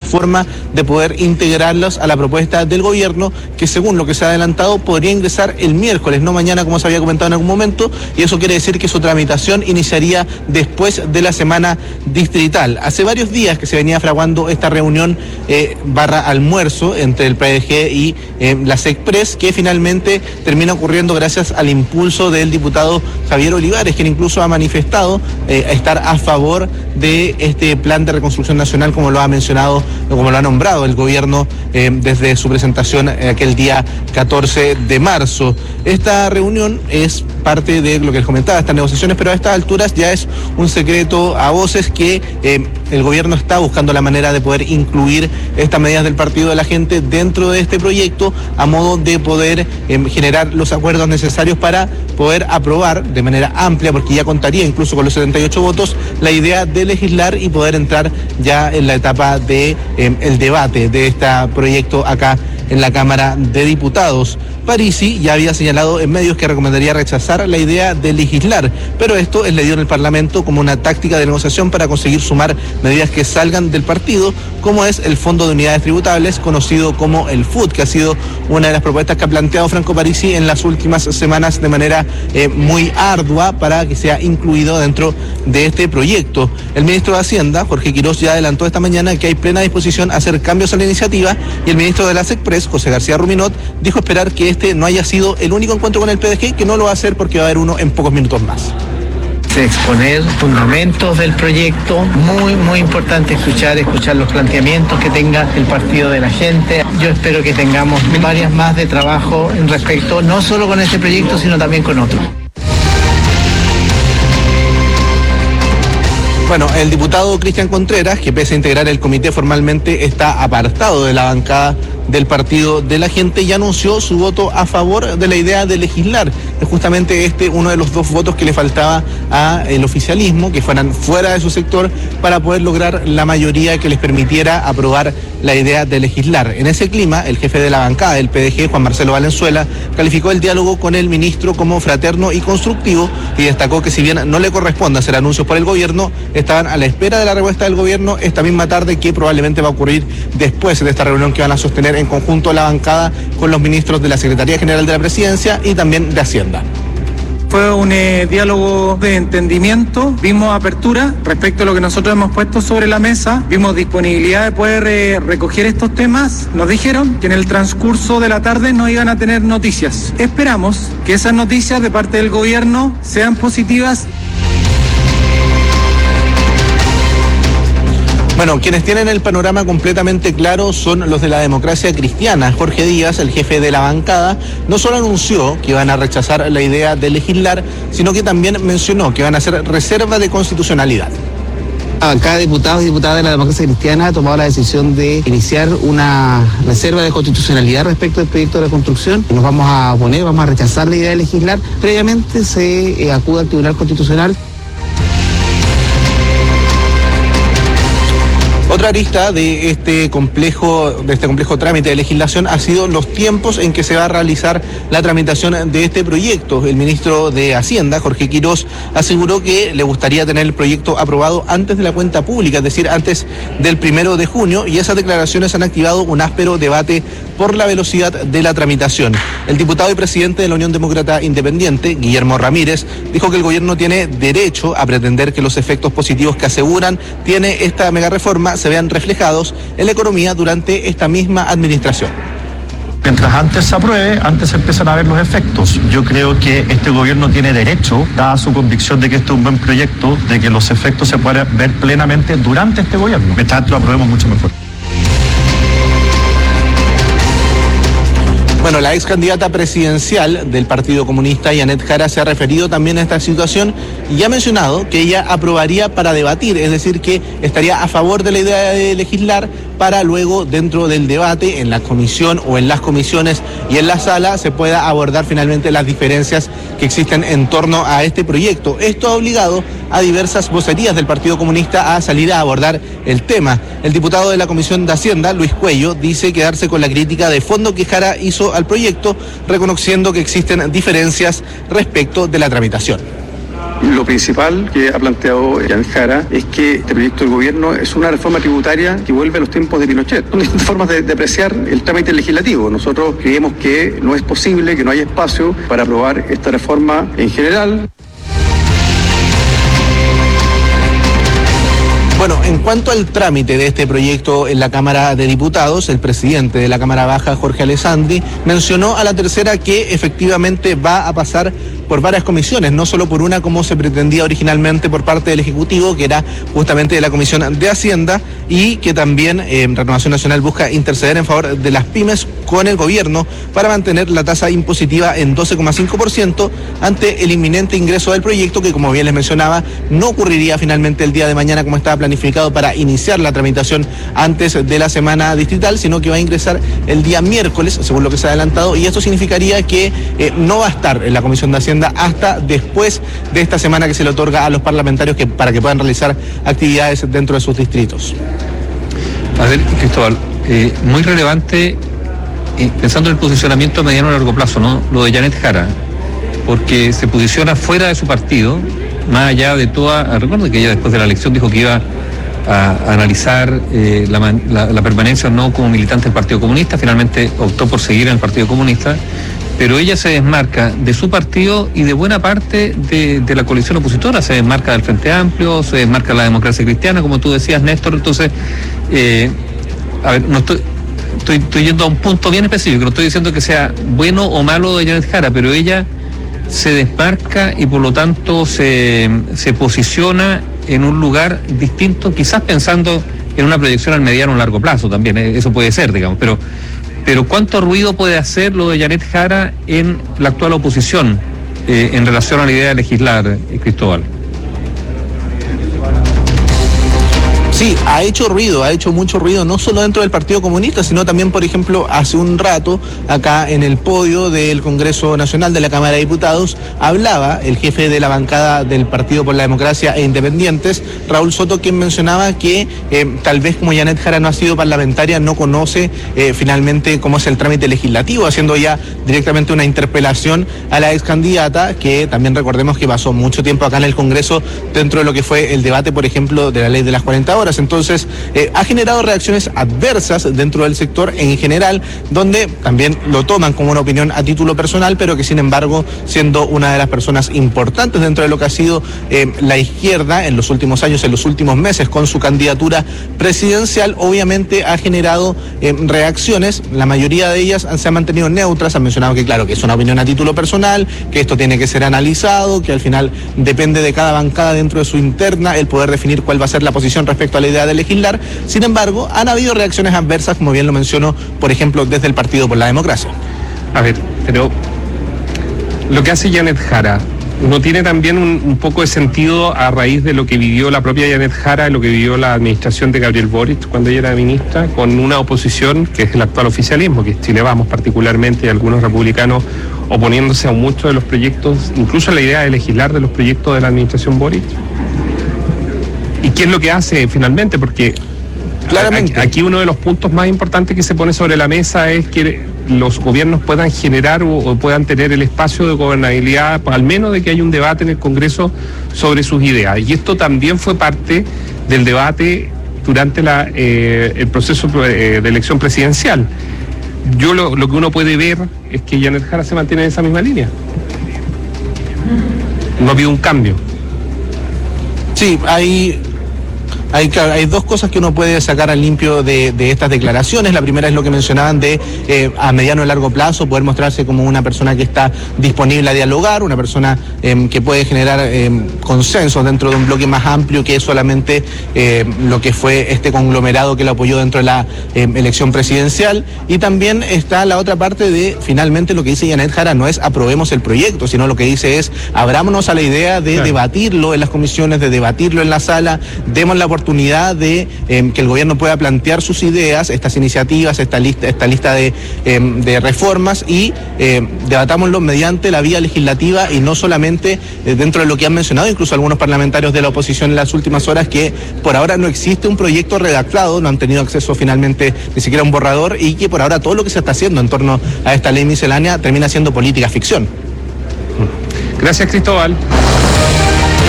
forma de poder integrarlos a la propuesta del gobierno, que según lo que se ha adelantado podría ingresar el miércoles, no mañana como se había comentado en algún momento, y eso quiere decir que su tramitación iniciaría después de la semana distrital. Hace varios días que se venía fraguando esta reunión barra almuerzo entre el PDG y la SECPRES, que finalmente termina ocurriendo gracias al impulso del diputado Javier Olivares, quien incluso ha manifestado estar a favor de este plan de reconstrucción nacional, como lo ha mencionado, como lo ha nombrado el gobierno desde su presentación aquel día 14 de marzo. Esta reunión es parte de lo que les comentaba, estas negociaciones, pero a estas alturas ya es un secreto a voces que el gobierno está buscando la manera de poder incluir estas medidas del Partido de la Gente dentro de este proyecto, a modo de poder generar los acuerdos necesarios para poder aprobar de manera amplia, porque ya contaría incluso con los 78 votos, la idea de legislar y poder entrar ya en la etapa de el debate de este proyecto acá en la Cámara de Diputados. Parisi ya había señalado en medios que recomendaría rechazar la idea de legislar, pero esto es leído en el Parlamento como una táctica de negociación para conseguir sumar medidas que salgan del partido, como es el Fondo de Unidades Tributables, conocido como el FUT, que ha sido una de las propuestas que ha planteado Franco Parisi en las últimas semanas de manera muy ardua para que sea incluido dentro de este proyecto. El ministro de Hacienda, Jorge Quirós, ya adelantó esta mañana que hay plena disposición a hacer cambios a la iniciativa, y el ministro de la SECPRES, José García Ruminot, dijo esperar que este no haya sido el único encuentro con el PDG, que no lo va a hacer porque va a haber uno en pocos minutos más. Exponer fundamentos del proyecto, muy importante escuchar los planteamientos que tenga el Partido de la Gente. Yo espero que tengamos varias más de trabajo en respecto, no solo con este proyecto, sino también con otros. Bueno, el diputado Cristian Contreras, que pese a integrar el comité formalmente está apartado de la bancada del Partido de la Gente, ya anunció su voto a favor de la idea de legislar. Es justamente uno de los dos votos que le faltaba al oficialismo, que fueran fuera de su sector, para poder lograr la mayoría que les permitiera aprobar la idea de legislar. En ese clima, el jefe de la bancada del PDG, Juan Marcelo Valenzuela, calificó el diálogo con el ministro como fraterno y constructivo, y destacó que si bien no le corresponde hacer anuncios por el gobierno, estaban a la espera de la respuesta del gobierno esta misma tarde, que probablemente va a ocurrir después de esta reunión que van a sostener en conjunto la bancada con los ministros de la Secretaría General de la Presidencia y también de Hacienda. Fue un diálogo de entendimiento, vimos apertura respecto a lo que nosotros hemos puesto sobre la mesa, vimos disponibilidad de poder recoger estos temas. Nos dijeron que en el transcurso de la tarde no iban a tener noticias. Esperamos que esas noticias de parte del gobierno sean positivas. Bueno, quienes tienen el panorama completamente claro son los de la Democracia Cristiana. Jorge Díaz, el jefe de la bancada, no solo anunció que iban a rechazar la idea de legislar, sino que también mencionó que van a hacer reserva de constitucionalidad. La bancada de diputados y diputadas de la Democracia Cristiana ha tomado la decisión de iniciar una reserva de constitucionalidad respecto al proyecto de reconstrucción. Nos vamos a oponer, vamos a rechazar la idea de legislar. Previamente se acude al Tribunal Constitucional. Otra arista de este complejo trámite de legislación ha sido los tiempos en que se va a realizar la tramitación de este proyecto. El ministro de Hacienda, Jorge Quirós, aseguró que le gustaría tener el proyecto aprobado antes de la cuenta pública, es decir, antes del 1 de junio, y esas declaraciones han activado un áspero debate por la velocidad de la tramitación. El diputado y presidente de la Unión Demócrata Independiente, Guillermo Ramírez, dijo que el gobierno tiene derecho a pretender que los efectos positivos que aseguran tiene esta megareforma se vean reflejados en la economía durante esta misma administración. Mientras antes se apruebe, antes se empiezan a ver los efectos. Yo creo que este gobierno tiene derecho, dada su convicción de que este es un buen proyecto, de que los efectos se puedan ver plenamente durante este gobierno. Mientras antes lo aprobemos mucho mejor. Bueno, la ex candidata presidencial del Partido Comunista, Yanet Jara, se ha referido también a esta situación y ha mencionado que ella aprobaría para debatir, es decir, que estaría a favor de la idea de legislar para luego, dentro del debate, en la comisión o en las comisiones y en la sala, se pueda abordar finalmente las diferencias que existen en torno a este proyecto. Esto ha obligado a diversas vocerías del Partido Comunista a salir a abordar el tema. El diputado de la Comisión de Hacienda, Luis Cuello, dice quedarse con la crítica de fondo que Jara hizo al proyecto, reconociendo que existen diferencias respecto de la tramitación. Lo principal que ha planteado Janet Jara es que este proyecto del gobierno es una reforma tributaria que vuelve a los tiempos de Pinochet. Son distintas formas de apreciar el trámite legislativo. Nosotros creemos que no es posible, que no hay espacio para aprobar esta reforma en general. Bueno, en cuanto al trámite de este proyecto en la Cámara de Diputados, el presidente de la Cámara Baja, Jorge Alessandri, mencionó a la tercera que efectivamente va a pasar por varias comisiones, no solo por una como se pretendía originalmente por parte del Ejecutivo, que era justamente de la Comisión de Hacienda, y que también Renovación Nacional busca interceder en favor de las pymes con el gobierno para mantener la tasa impositiva en 12,5% ante el inminente ingreso del proyecto, que como bien les mencionaba, no ocurriría finalmente el día de mañana como estaba planificado para iniciar la tramitación antes de la semana distrital, sino que va a ingresar el día miércoles, según lo que se ha adelantado, y esto significaría que no va a estar en la Comisión de Hacienda hasta después de esta semana que se le otorga a los parlamentarios para que puedan realizar actividades dentro de sus distritos. A ver, Cristóbal, muy relevante, pensando en el posicionamiento a mediano y largo plazo, ¿no? Lo de Janet Jara, porque se posiciona fuera de su partido, más allá de toda. Recuerdo que ella después de la elección dijo que iba a analizar la permanencia o no como militante del Partido Comunista. Finalmente optó por seguir en el Partido Comunista, pero ella se desmarca de su partido y de buena parte de la coalición opositora. Se desmarca del Frente Amplio, se desmarca de la democracia cristiana, como tú decías, Néstor. Entonces, a ver, no estoy yendo a un punto bien específico, no estoy diciendo que sea bueno o malo de Janet Jara, pero ella se desmarca y por lo tanto se posiciona en un lugar distinto, quizás pensando en una proyección al mediano o largo plazo también, eso puede ser, digamos, pero ¿cuánto ruido puede hacer lo de Janet Jara en la actual oposición en relación a la idea de legislar, Cristóbal? Sí, ha hecho mucho ruido, no solo dentro del Partido Comunista, sino también, por ejemplo, hace un rato, acá en el podio del Congreso Nacional de la Cámara de Diputados, hablaba el jefe de la bancada del Partido por la Democracia e Independientes, Raúl Soto, quien mencionaba que tal vez como Janet Jara no ha sido parlamentaria, no conoce finalmente cómo es el trámite legislativo, haciendo ya directamente una interpelación a la ex candidata, que también recordemos que pasó mucho tiempo acá en el Congreso dentro de lo que fue el debate, por ejemplo, de la ley de las 40 horas. Entonces, ha generado reacciones adversas dentro del sector en general, donde también lo toman como una opinión a título personal, pero que sin embargo, siendo una de las personas importantes dentro de lo que ha sido la izquierda en los últimos años, en los últimos meses, con su candidatura presidencial, obviamente ha generado reacciones. La mayoría de ellas se han mantenido neutras, han mencionado que claro, que es una opinión a título personal, que esto tiene que ser analizado, que al final depende de cada bancada dentro de su interna el poder definir cuál va a ser la posición respecto a la idea de legislar. Sin embargo, han habido reacciones adversas, como bien lo mencionó, por ejemplo, desde el Partido por la Democracia. A ver, pero lo que hace Janet Jara no tiene también un poco de sentido a raíz de lo que vivió la propia Janet Jara y lo que vivió la administración de Gabriel Boric cuando ella era ministra, con una oposición que es el actual oficialismo, que es Chile Vamos particularmente, y algunos republicanos oponiéndose a muchos de los proyectos, incluso la idea de legislar de los proyectos de la administración Boric. ¿Y qué es lo que hace finalmente? Porque claramente aquí uno de los puntos más importantes que se pone sobre la mesa es que los gobiernos puedan generar o puedan tener el espacio de gobernabilidad, al menos de que haya un debate en el Congreso sobre sus ideas. Y esto también fue parte del debate durante el proceso de elección presidencial. Lo que uno puede ver es que Janet Jara se mantiene en esa misma línea. No ha habido un cambio. Sí, hay dos cosas que uno puede sacar al limpio de estas declaraciones. La primera es lo que mencionaban de a mediano y largo plazo poder mostrarse como una persona que está disponible a dialogar, una persona que puede generar consensos dentro de un bloque más amplio que solamente lo que fue este conglomerado que lo apoyó dentro de la elección presidencial. Y también está la otra parte de finalmente lo que dice Janet Jara no es aprobemos el proyecto, sino lo que dice es abrámonos a la idea de debatirlo en las comisiones, de debatirlo en la sala, demos la oportunidad de que el gobierno pueda plantear sus ideas, estas iniciativas, esta lista de reformas y debatámoslo mediante la vía legislativa y no solamente dentro de lo que han mencionado incluso algunos parlamentarios de la oposición en las últimas horas, que por ahora no existe un proyecto redactado, no han tenido acceso finalmente ni siquiera a un borrador, y que por ahora todo lo que se está haciendo en torno a esta ley miscelánea termina siendo política ficción. Gracias, Cristóbal.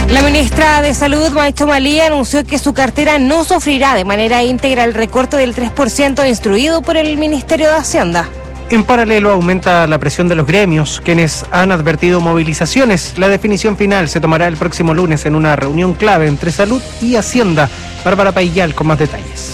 La ministra de Salud, Maicho Malí, anunció que su cartera no sufrirá de manera íntegra el recorte del 3% instruido por el Ministerio de Hacienda. En paralelo aumenta la presión de los gremios, quienes han advertido movilizaciones. La definición final se tomará el próximo lunes en una reunión clave entre Salud y Hacienda. Bárbara Paillal con más detalles.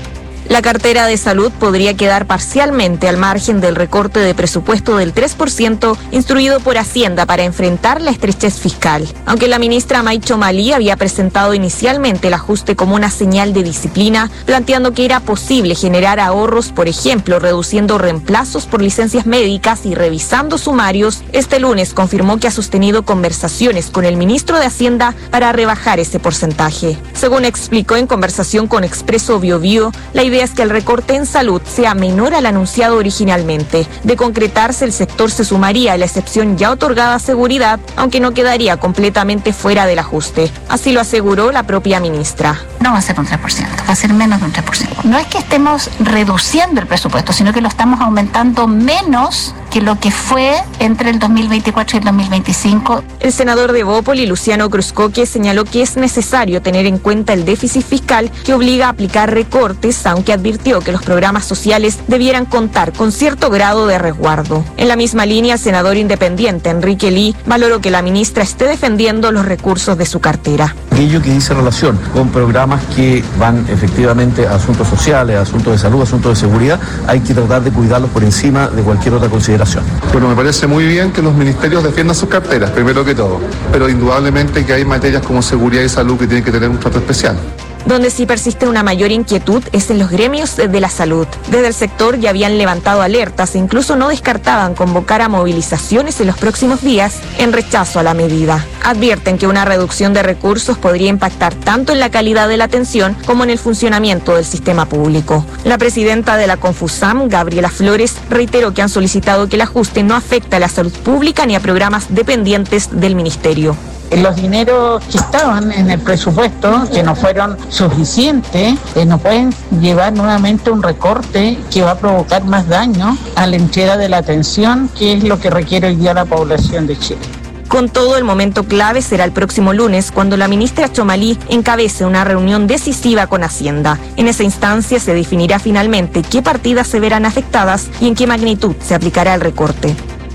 La cartera de salud podría quedar parcialmente al margen del recorte de presupuesto del 3% instruido por Hacienda para enfrentar la estrechez fiscal. Aunque la ministra Maicho Malí había presentado inicialmente el ajuste como una señal de disciplina, planteando que era posible generar ahorros, por ejemplo, reduciendo reemplazos por licencias médicas y revisando sumarios, este lunes confirmó que ha sostenido conversaciones con el ministro de Hacienda para rebajar ese porcentaje. Según explicó en conversación con Expreso Biobío, la idea es que el recorte en salud sea menor al anunciado originalmente. De concretarse, el sector se sumaría a la excepción ya otorgada a seguridad, aunque no quedaría completamente fuera del ajuste. Así lo aseguró la propia ministra. No va a ser un 3%, va a ser menos de un 3%. No es que estemos reduciendo el presupuesto, sino que lo estamos aumentando menos que lo que fue entre el 2024 y el 2025. El senador de Bópoli, Luciano Cruzcoque, señaló que es necesario tener en cuenta el déficit fiscal que obliga a aplicar recortes, aunque advirtió que los programas sociales debieran contar con cierto grado de resguardo. En la misma línea, el senador independiente Enrique Lee valoró que la ministra esté defendiendo los recursos de su cartera. Aquello que dice relación con programas que van efectivamente a asuntos sociales, a asuntos de salud, a asuntos de seguridad, hay que tratar de cuidarlos por encima de cualquier otra consideración. Bueno, me parece muy bien que los ministerios defiendan sus carteras, primero que todo, pero indudablemente que hay materias como seguridad y salud que tienen que tener un trato especial. Donde sí persiste una mayor inquietud es en los gremios de la salud. Desde el sector ya habían levantado alertas e incluso no descartaban convocar a movilizaciones en los próximos días en rechazo a la medida. Advierten que una reducción de recursos podría impactar tanto en la calidad de la atención como en el funcionamiento del sistema público. La presidenta de la Confusam, Gabriela Flores, reiteró que han solicitado que el ajuste no afecte a la salud pública ni a programas dependientes del ministerio. Los dineros que estaban en el presupuesto, que no fueron suficientes, no pueden llevar nuevamente un recorte que va a provocar más daño a la entrega de la atención, que es lo que requiere hoy día la población de Chile. Con todo, el momento clave será el próximo lunes, cuando la ministra Chomalí encabece una reunión decisiva con Hacienda. En esa instancia se definirá finalmente qué partidas se verán afectadas y en qué magnitud se aplicará el recorte.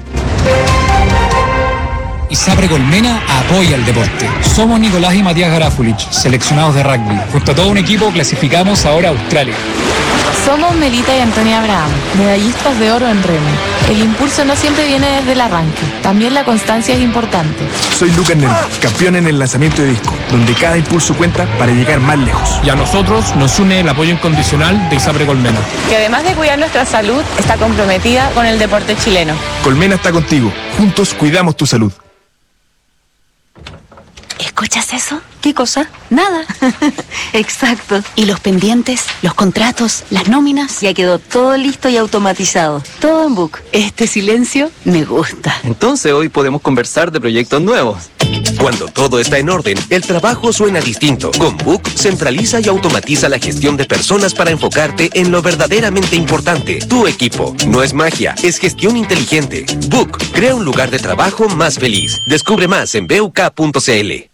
ISAPRE Colmena apoya el deporte. Somos Nicolás y Matías Garafulich, seleccionados de rugby. Junto a todo un equipo clasificamos ahora a Australia. Somos Melita y Antonia Abraham, medallistas de oro en remo. El impulso no siempre viene desde el arranque, también la constancia es importante. Soy Lucas Neri, campeón en el lanzamiento de disco, donde cada impulso cuenta para llegar más lejos. Y a nosotros nos une el apoyo incondicional de ISAPRE Colmena, Que además de cuidar nuestra salud, está comprometida con el deporte chileno. Colmena está contigo, juntos cuidamos tu salud. ¿Escuchas eso? ¿Qué cosa? Nada. Exacto. ¿Y los pendientes, los contratos, las nóminas? Ya quedó todo listo y automatizado. Todo en Book. Este silencio me gusta. Entonces hoy podemos conversar de proyectos nuevos. Cuando todo está en orden, el trabajo suena distinto. Con Book centraliza y automatiza la gestión de personas para enfocarte en lo verdaderamente importante. Tu equipo. No es magia, es gestión inteligente. Book crea un lugar de trabajo más feliz. Descubre más en buk.cl.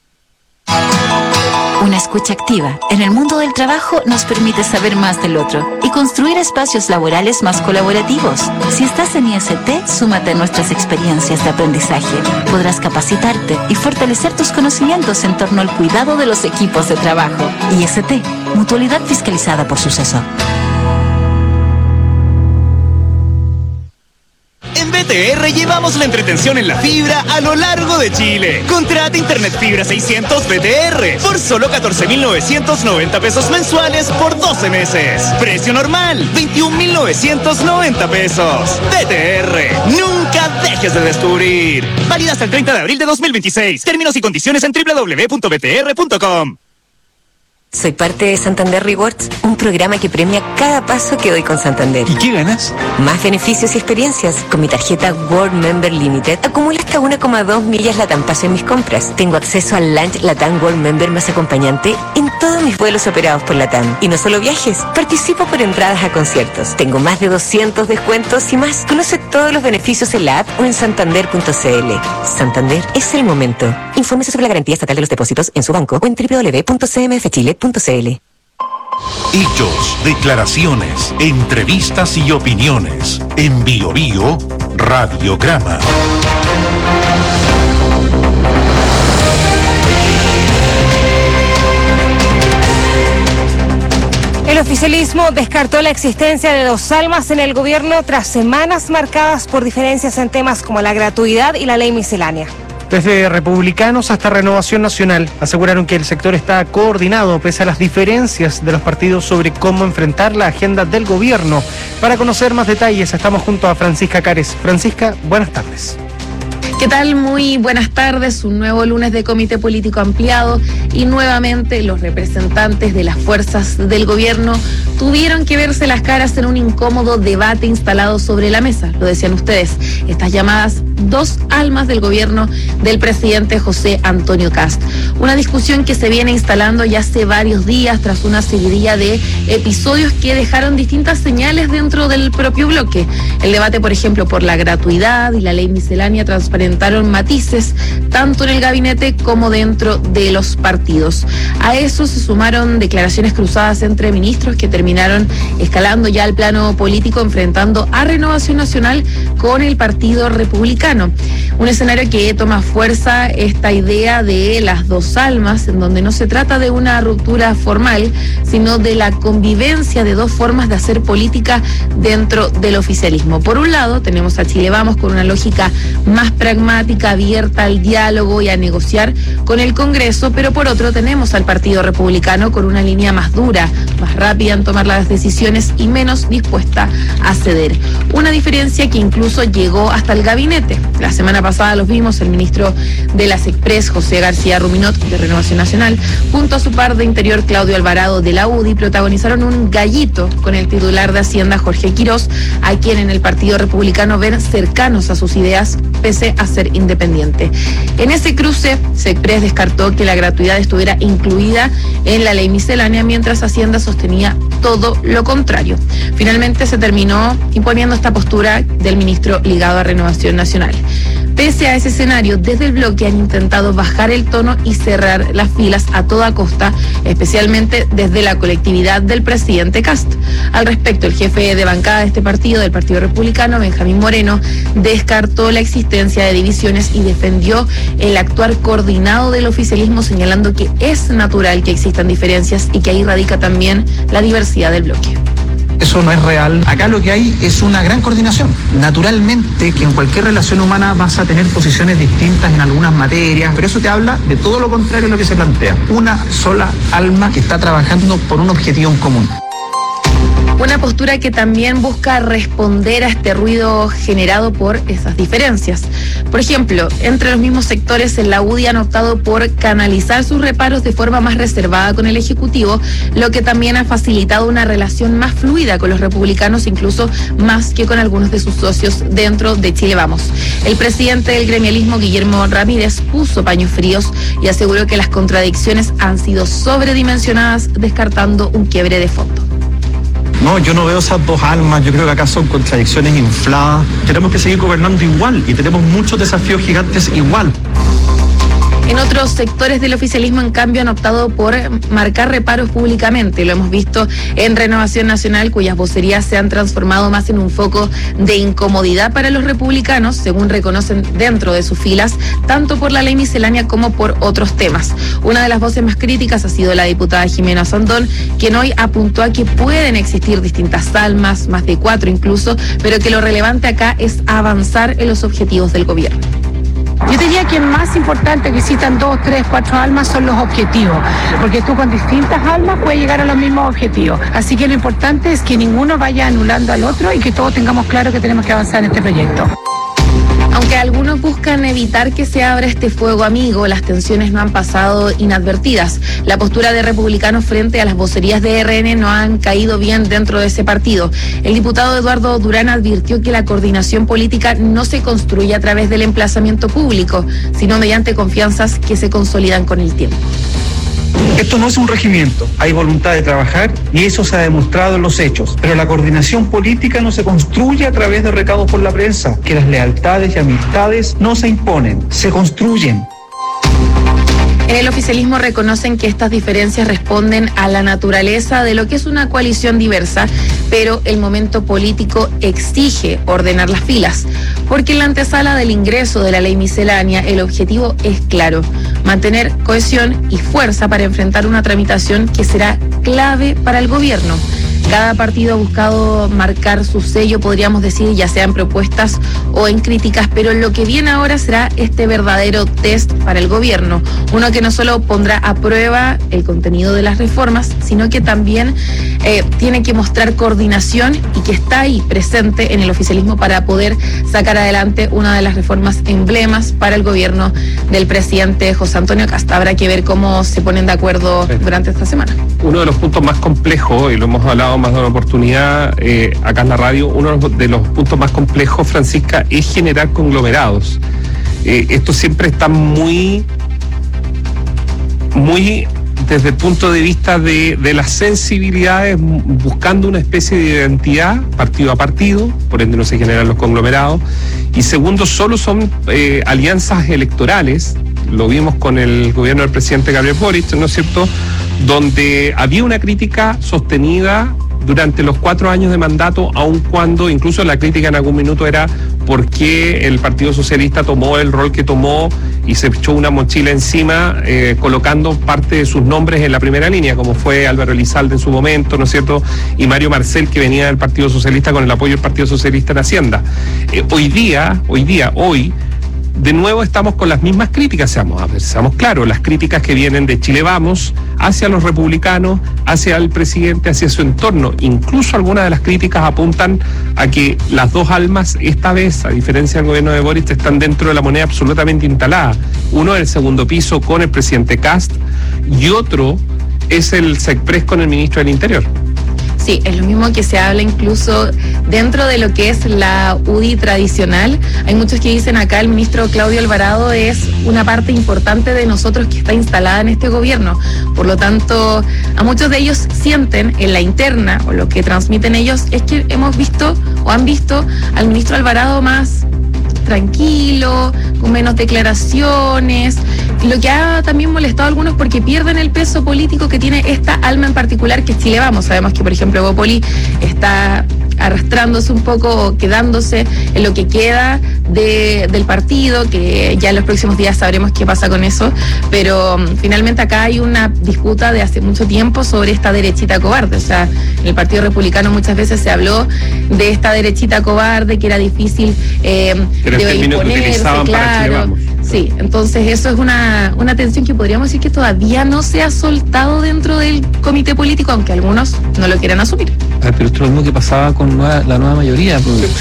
Una escucha activa en el mundo del trabajo nos permite saber más del otro y construir espacios laborales más colaborativos. Si estás en IST, súmate a nuestras experiencias de aprendizaje. Podrás capacitarte y fortalecer tus conocimientos en torno al cuidado de los equipos de trabajo. IST, mutualidad fiscalizada por Suceso. En BTR llevamos la entretención en la fibra a lo largo de Chile. Contrata Internet Fibra 600 BTR por solo 14.990 pesos mensuales por 12 meses. Precio normal, 21.990 pesos. BTR, nunca dejes de descubrir. Válida hasta el 30 de abril de 2026. Términos y condiciones en www.btr.com. Soy parte de Santander Rewards, un programa que premia cada paso que doy con Santander. ¿Y qué ganas? Más beneficios y experiencias. Con mi tarjeta World Member Limited acumulo hasta 1,2 millas Latam Paso en mis compras. Tengo acceso al Lunch Latam World Member más acompañante en todos mis vuelos operados por Latam. Y no solo viajes, participo por entradas a conciertos. Tengo más de 200 descuentos y más. Conoce todos los beneficios en la app o en santander.cl. Santander es el momento. Infórmese sobre la garantía estatal de los depósitos en su banco o en www.cmfchile.cl. Hechos, declaraciones, entrevistas y opiniones. En Bio Bio, Radiograma. El oficialismo descartó la existencia de dos almas en el gobierno tras semanas marcadas por diferencias en temas como la gratuidad y la ley miscelánea. Desde republicanos hasta Renovación Nacional aseguraron que el sector está coordinado pese a las diferencias de los partidos sobre cómo enfrentar la agenda del gobierno. Para conocer más detalles estamos junto a Francisca Cares. Francisca, buenas tardes. ¿Qué tal? Muy buenas tardes. Un nuevo lunes de Comité Político Ampliado y nuevamente los representantes de las fuerzas del gobierno tuvieron que verse las caras en un incómodo debate instalado sobre la mesa. Lo decían ustedes, estas llamadas dos almas del gobierno del presidente José Antonio Kast. Una discusión que se viene instalando ya hace varios días tras una seguidilla de episodios que dejaron distintas señales dentro del propio bloque. El debate, por ejemplo, por la gratuidad y la ley miscelánea transparentaron matices tanto en el gabinete como dentro de los partidos. A eso se sumaron declaraciones cruzadas entre ministros que terminaron escalando ya al plano político, enfrentando a Renovación Nacional con el Partido Republicano. Un escenario que toma fuerza esta idea de las dos almas, en donde no se trata de una ruptura formal, sino de la convivencia de dos formas de hacer política dentro del oficialismo. Por un lado, tenemos a Chile Vamos con una lógica más pragmática, abierta al diálogo y a negociar con el Congreso, pero por otro tenemos al Partido Republicano con una línea más dura, más rápida en tomar las decisiones y menos dispuesta a ceder. Una diferencia que incluso llegó hasta el gabinete. La semana pasada los vimos, el ministro de las Express, José García Ruminot, de Renovación Nacional, junto a su par de Interior, Claudio Alvarado, de la UDI, protagonizaron un gallito con el titular de Hacienda, Jorge Quirós, a quien en el Partido Republicano ven cercanos a sus ideas, pese a ser independiente. En ese cruce, Express descartó que la gratuidad estuviera incluida en la ley miscelánea, mientras Hacienda sostenía todo lo contrario. Finalmente se terminó imponiendo esta postura del ministro ligado a Renovación Nacional. Pese a ese escenario, desde el bloque han intentado bajar el tono y cerrar las filas a toda costa, especialmente desde la colectividad del presidente Kast. Al respecto, el jefe de bancada de este partido, del Partido Republicano, Benjamín Moreno, descartó la existencia de divisiones y defendió el actuar coordinado del oficialismo, señalando que es natural que existan diferencias y que ahí radica también la diversidad del bloque. Eso no es real. Acá lo que hay es una gran coordinación. Naturalmente que en cualquier relación humana vas a tener posiciones distintas en algunas materias, pero eso te habla de todo lo contrario a lo que se plantea. Una sola alma que está trabajando por un objetivo en común. Una postura que también busca responder a este ruido generado por esas diferencias. Por ejemplo, entre los mismos sectores en la UDI han optado por canalizar sus reparos de forma más reservada con el Ejecutivo, lo que también ha facilitado una relación más fluida con los republicanos, incluso más que con algunos de sus socios dentro de Chile Vamos. El presidente del gremialismo, Guillermo Ramírez, puso paños fríos y aseguró que las contradicciones han sido sobredimensionadas, descartando un quiebre de fondo. No, yo no veo esas dos almas, yo creo que acá son contradicciones infladas. Tenemos que seguir gobernando igual y tenemos muchos desafíos gigantes igual. En otros sectores del oficialismo, en cambio, han optado por marcar reparos públicamente. Lo hemos visto en Renovación Nacional, cuyas vocerías se han transformado más en un foco de incomodidad para los republicanos, según reconocen dentro de sus filas, tanto por la ley miscelánea como por otros temas. Una de las voces más críticas ha sido la diputada Jimena Sandón, quien hoy apuntó a que pueden existir distintas almas, más de 4 incluso, pero que lo relevante acá es avanzar en los objetivos del gobierno. Yo diría que más importante que existan 2, 3, 4 almas son los objetivos, porque tú con distintas almas puedes llegar a los mismos objetivos. Así que lo importante es que ninguno vaya anulando al otro y que todos tengamos claro que tenemos que avanzar en este proyecto. Aunque Aunque algunos buscan evitar que se abra este fuego amigo, las tensiones no han pasado inadvertidas. La postura de republicanos frente a las vocerías de RN no han caído bien dentro de ese partido. El diputado Eduardo Durán advirtió que la coordinación política no se construye a través del emplazamiento público, sino mediante confianzas que se consolidan con el tiempo. Esto no es un regimiento, hay voluntad de trabajar y eso se ha demostrado en los hechos, pero la coordinación política no se construye a través de recados por la prensa, que las lealtades y amistades no se imponen, se construyen. En el oficialismo reconocen que estas diferencias responden a la naturaleza de lo que es una coalición diversa, pero el momento político exige ordenar las filas, porque en la antesala del ingreso de la ley miscelánea el objetivo es claro: mantener cohesión y fuerza para enfrentar una tramitación que será clave para el gobierno. Cada partido ha buscado marcar su sello, podríamos decir, ya sea en propuestas o en críticas, pero lo que viene ahora será este verdadero test para el gobierno, uno que no solo pondrá a prueba el contenido de las reformas, sino que también tiene que mostrar coordinación y que está ahí presente en el oficialismo para poder sacar adelante una de las reformas emblemas para el gobierno del presidente José Antonio Kast. Habrá que ver cómo se ponen de acuerdo durante esta semana. Uno de los puntos más complejos, y lo hemos hablado más de una oportunidad acá en la radio, uno de los puntos más complejos, Francisca, es generar conglomerados. Esto siempre está muy desde el punto de vista de las sensibilidades, buscando una especie de identidad partido a partido, por ende no se generan los conglomerados. Y segundo, solo son alianzas electorales. Lo vimos con el gobierno del presidente Gabriel Boric, ¿no es cierto?, donde había una crítica sostenida durante los 4 años de mandato, aun cuando incluso la crítica en algún minuto era por qué el Partido Socialista tomó el rol que tomó y se echó una mochila encima, colocando parte de sus nombres en la primera línea, como fue Álvaro Elizalde en su momento, ¿no es cierto?, y Mario Marcel, que venía del Partido Socialista con el apoyo del Partido Socialista en Hacienda. Hoy, de nuevo estamos con las mismas críticas, seamos claros, las críticas que vienen de Chile Vamos hacia los republicanos, hacia el presidente, hacia su entorno. Incluso algunas de las críticas apuntan a que las dos almas, esta vez, a diferencia del gobierno de Boric, están dentro de la moneda absolutamente instalada. Uno es el segundo piso con el presidente Kast y otro es el SECPRES con el ministro del Interior. Sí, es lo mismo que se habla incluso dentro de lo que es la UDI tradicional. Hay muchos que dicen acá el ministro Claudio Alvarado es una parte importante de nosotros que está instalada en este gobierno. Por lo tanto, a muchos de ellos sienten en la interna, o lo que transmiten ellos, es que hemos visto o han visto al ministro Alvarado más tranquilo, con menos declaraciones, lo que ha también molestado a algunos porque pierden el peso político que tiene esta alma en particular que es Chile Vamos. Sabemos que, por ejemplo, Evópoli está arrastrándose un poco o quedándose en lo que queda del partido, que ya en los próximos días sabremos qué pasa con eso, pero finalmente acá hay una disputa de hace mucho tiempo sobre esta derechita cobarde. O sea, en el Partido Republicano muchas veces se habló de esta derechita cobarde, que era difícil de imponerse, claro. Sí, entonces eso es una tensión que podríamos decir que todavía no se ha soltado dentro del comité político, aunque algunos no lo quieran asumir. Pero esto es lo mismo que pasaba con la nueva mayoría.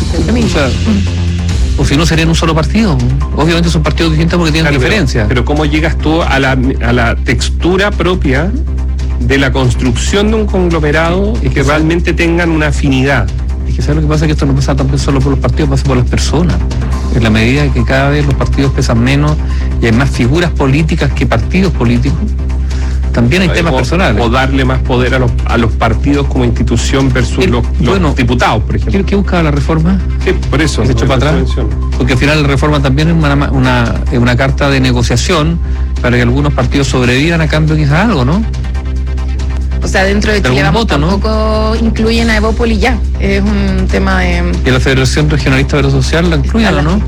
O si no, serían un solo partido. Obviamente son partidos distintos porque tienen diferencias. Pero ¿cómo llegas tú a la textura propia de la construcción de un conglomerado y que realmente tengan una afinidad? Es que ¿sabes lo que pasa? Que esto no pasa también solo por los partidos, pasa por las personas. En la medida que cada vez los partidos pesan menos y hay más figuras políticas que partidos políticos, también hay temas personales. O darle más poder a los partidos como institución versus los diputados, por ejemplo. ¿Qué buscaba la reforma? Sí, por eso. Se echó para atrás. Porque al final la reforma también es una carta de negociación para que algunos partidos sobrevivan a cambio quizás algo, ¿no? O sea, dentro de Chile Vamos tampoco incluyen a Evópoli ya. Es un tema de... ¿Y la Federación Regionalista Social la incluyen o no?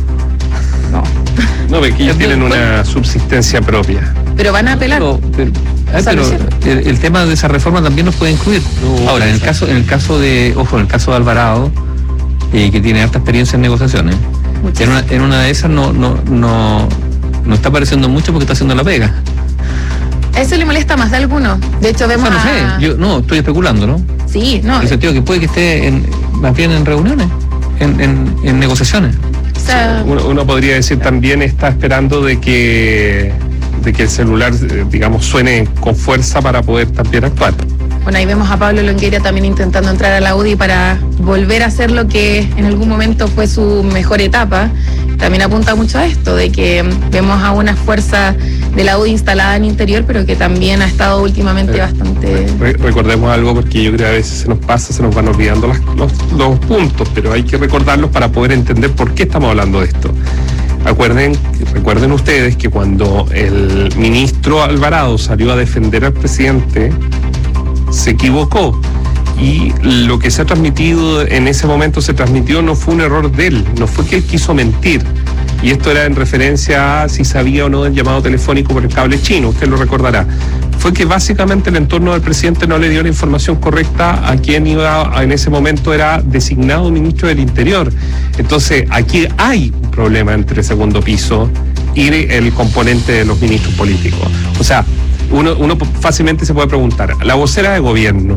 No, porque ellos tienen una subsistencia propia. Pero van a apelar. Pero el tema de esa reforma también nos puede incluir. Ahora, en el caso de Alvarado, que tiene harta experiencia en negociaciones, en una de esas no está apareciendo mucho porque está haciendo la pega. ¿A eso le molesta más de alguno? De hecho, vemos yo estoy especulando, ¿no? Sí, no. En el sentido que puede que esté más bien en reuniones, en negociaciones. sea, uno podría decir también está esperando de que el celular, digamos, suene con fuerza para poder también actuar. bueno, ahí vemos a Pablo Longueira también intentando entrar a la UDI para volver a hacer lo que en algún momento fue su mejor etapa. También apunta mucho a esto, de que vemos a una fuerza de la UDI instalada en interior, pero que también ha estado últimamente bastante... Recordemos algo, porque yo creo que a veces se nos pasa, se nos van olvidando los puntos, pero hay que recordarlos para poder entender por qué estamos hablando de esto. Recuerden ustedes que cuando el ministro Alvarado salió a defender al presidente, se equivocó. Y lo que se ha transmitido en ese momento no fue un error de él, no fue que él quiso mentir. Y esto era en referencia a si sabía o no del llamado telefónico por el cable chino, usted lo recordará. Fue que básicamente el entorno del presidente no le dio la información correcta a quien iba, en ese momento era designado ministro del Interior. Entonces, aquí hay un problema entre el segundo piso y el componente de los ministros políticos. O sea, uno fácilmente se puede preguntar, la vocera de gobierno,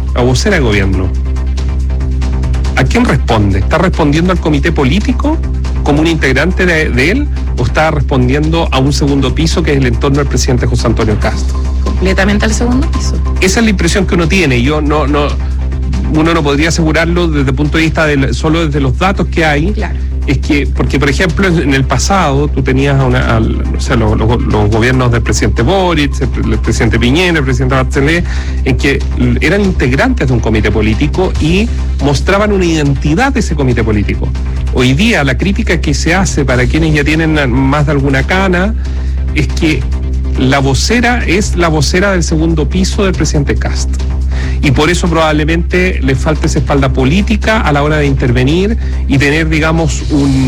¿a quién responde? ¿Está respondiendo al comité político como un integrante de él o está respondiendo a un segundo piso que es el entorno del presidente José Antonio Castro? Completamente al segundo piso. Esa es la impresión que uno tiene. Uno no podría asegurarlo desde el punto de vista solo desde los datos que hay. Claro. Es que, porque por ejemplo en el pasado tú tenías los gobiernos del presidente Boric, el presidente Piñera, el presidente Bachelet, en que eran integrantes de un comité político y mostraban una identidad de ese comité político. Hoy día la crítica que se hace para quienes ya tienen más de alguna cana es que la vocera es la vocera del segundo piso del presidente Castro. Y por eso probablemente le falta esa espalda política a la hora de intervenir y tener, digamos,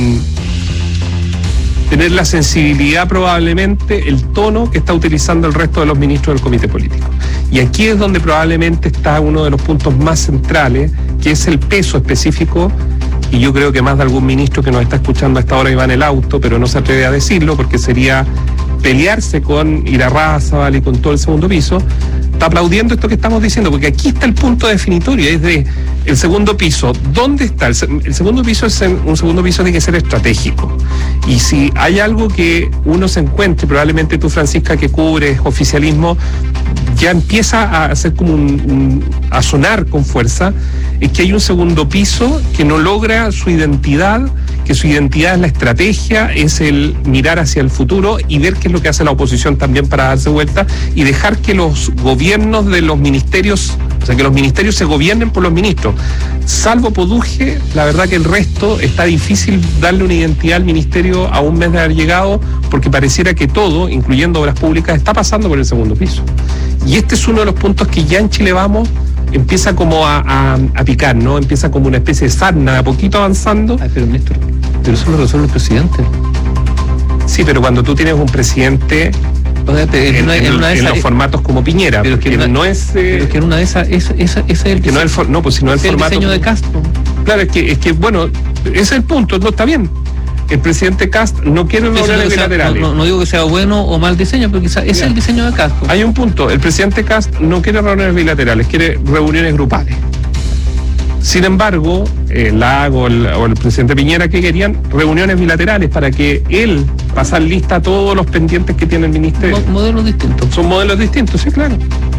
tener la sensibilidad, probablemente, el tono que está utilizando el resto de los ministros del comité político. Y aquí es donde probablemente está uno de los puntos más centrales, que es el peso específico, y yo creo que más de algún ministro que nos está escuchando a esta hora iba en el auto, pero no se atreve a decirlo, porque sería pelearse con Irarrázaval y con todo el segundo piso, está aplaudiendo esto que estamos diciendo, porque aquí está el punto definitorio, es de el segundo piso. ¿Dónde está? El segundo piso un segundo piso tiene que ser estratégico. Y si hay algo que uno se encuentre, probablemente tú, Francisca, que cubres oficialismo, ya empieza a hacer como a sonar con fuerza, es que hay un segundo piso que no logra su identidad, que su identidad es la estrategia, es el mirar hacia el futuro y ver qué es lo que hace la oposición también para darse vuelta y dejar que los gobiernos de los ministerios, o sea, que los ministerios se gobiernen por los ministros. Salvo Poduje, la verdad que el resto está difícil darle una identidad al ministerio a un mes de haber llegado, porque pareciera que todo, incluyendo obras públicas, está pasando por el segundo piso. Y este es uno de los puntos que ya en Chile Vamos empieza como a picar, ¿no? Empieza como una especie de sarna, de a poquito avanzando. Ay, pero Néstor, pero eso lo resuelve el presidente. Sí, pero cuando tú tienes un presidente en los formatos como Piñera, pero que no es... pero que en una de esas es el que no es el, no, pues si no es el formato... diseño de Castro. Claro, es que bueno, ese es el punto, no está bien. El presidente Cast no quiere reuniones bilaterales. No digo que sea bueno o mal diseño, pero quizás es el diseño de Castro. Hay un punto, el presidente Cast no quiere reuniones bilaterales, quiere reuniones grupales. Sin embargo, Lago o el presidente Piñera, que querían reuniones bilaterales para que él pasar lista a todos los pendientes que tiene el ministerio. Modelos distintos. Son modelos distintos, sí, claro.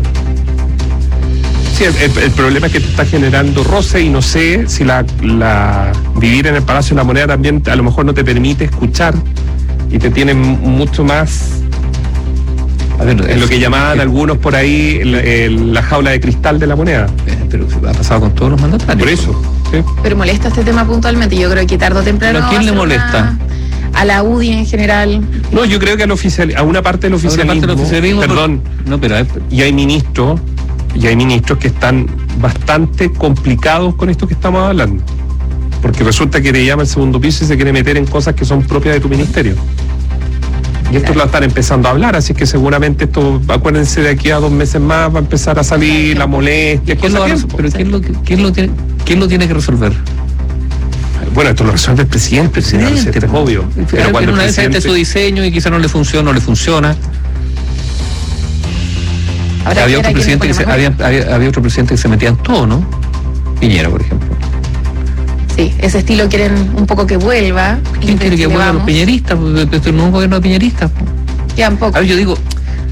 Sí, el problema es que te está generando roce y no sé si vivir en el Palacio de la Moneda también a lo mejor no te permite escuchar y te tiene mucho más... A ver, es lo que llamaban algunos por ahí la jaula de cristal de la moneda. Pero ha pasado con todos los mandatarios. Por eso. ¿Sí? Pero molesta este tema puntualmente. Yo creo que tarde o temprano... ¿Pero a quién le molesta? A la UDI en general. No, yo creo que a una parte del oficialismo. Perdón. No, pero y hay ministros que están bastante complicados con esto que estamos hablando. Porque resulta que te llama el segundo piso y se quiere meter en cosas que son propias de tu ministerio. Y esto lo están empezando a hablar, así que seguramente esto, acuérdense, de aquí a 2 meses más va a empezar a salir la molestia. ¿Quién lo tiene que resolver? Bueno, esto lo resuelve el presidente, es obvio. Pero cuando una vez este su diseño y quizá no le funciona. Había otro presidente que se metía en todo, ¿no? Piñera, por ejemplo. Sí, ese estilo quieren un poco que vuelva. ¿Quién quiere que vuelvan los piñeristas? Este no es un gobierno de piñeristas. Ya un poco. A ver, yo digo,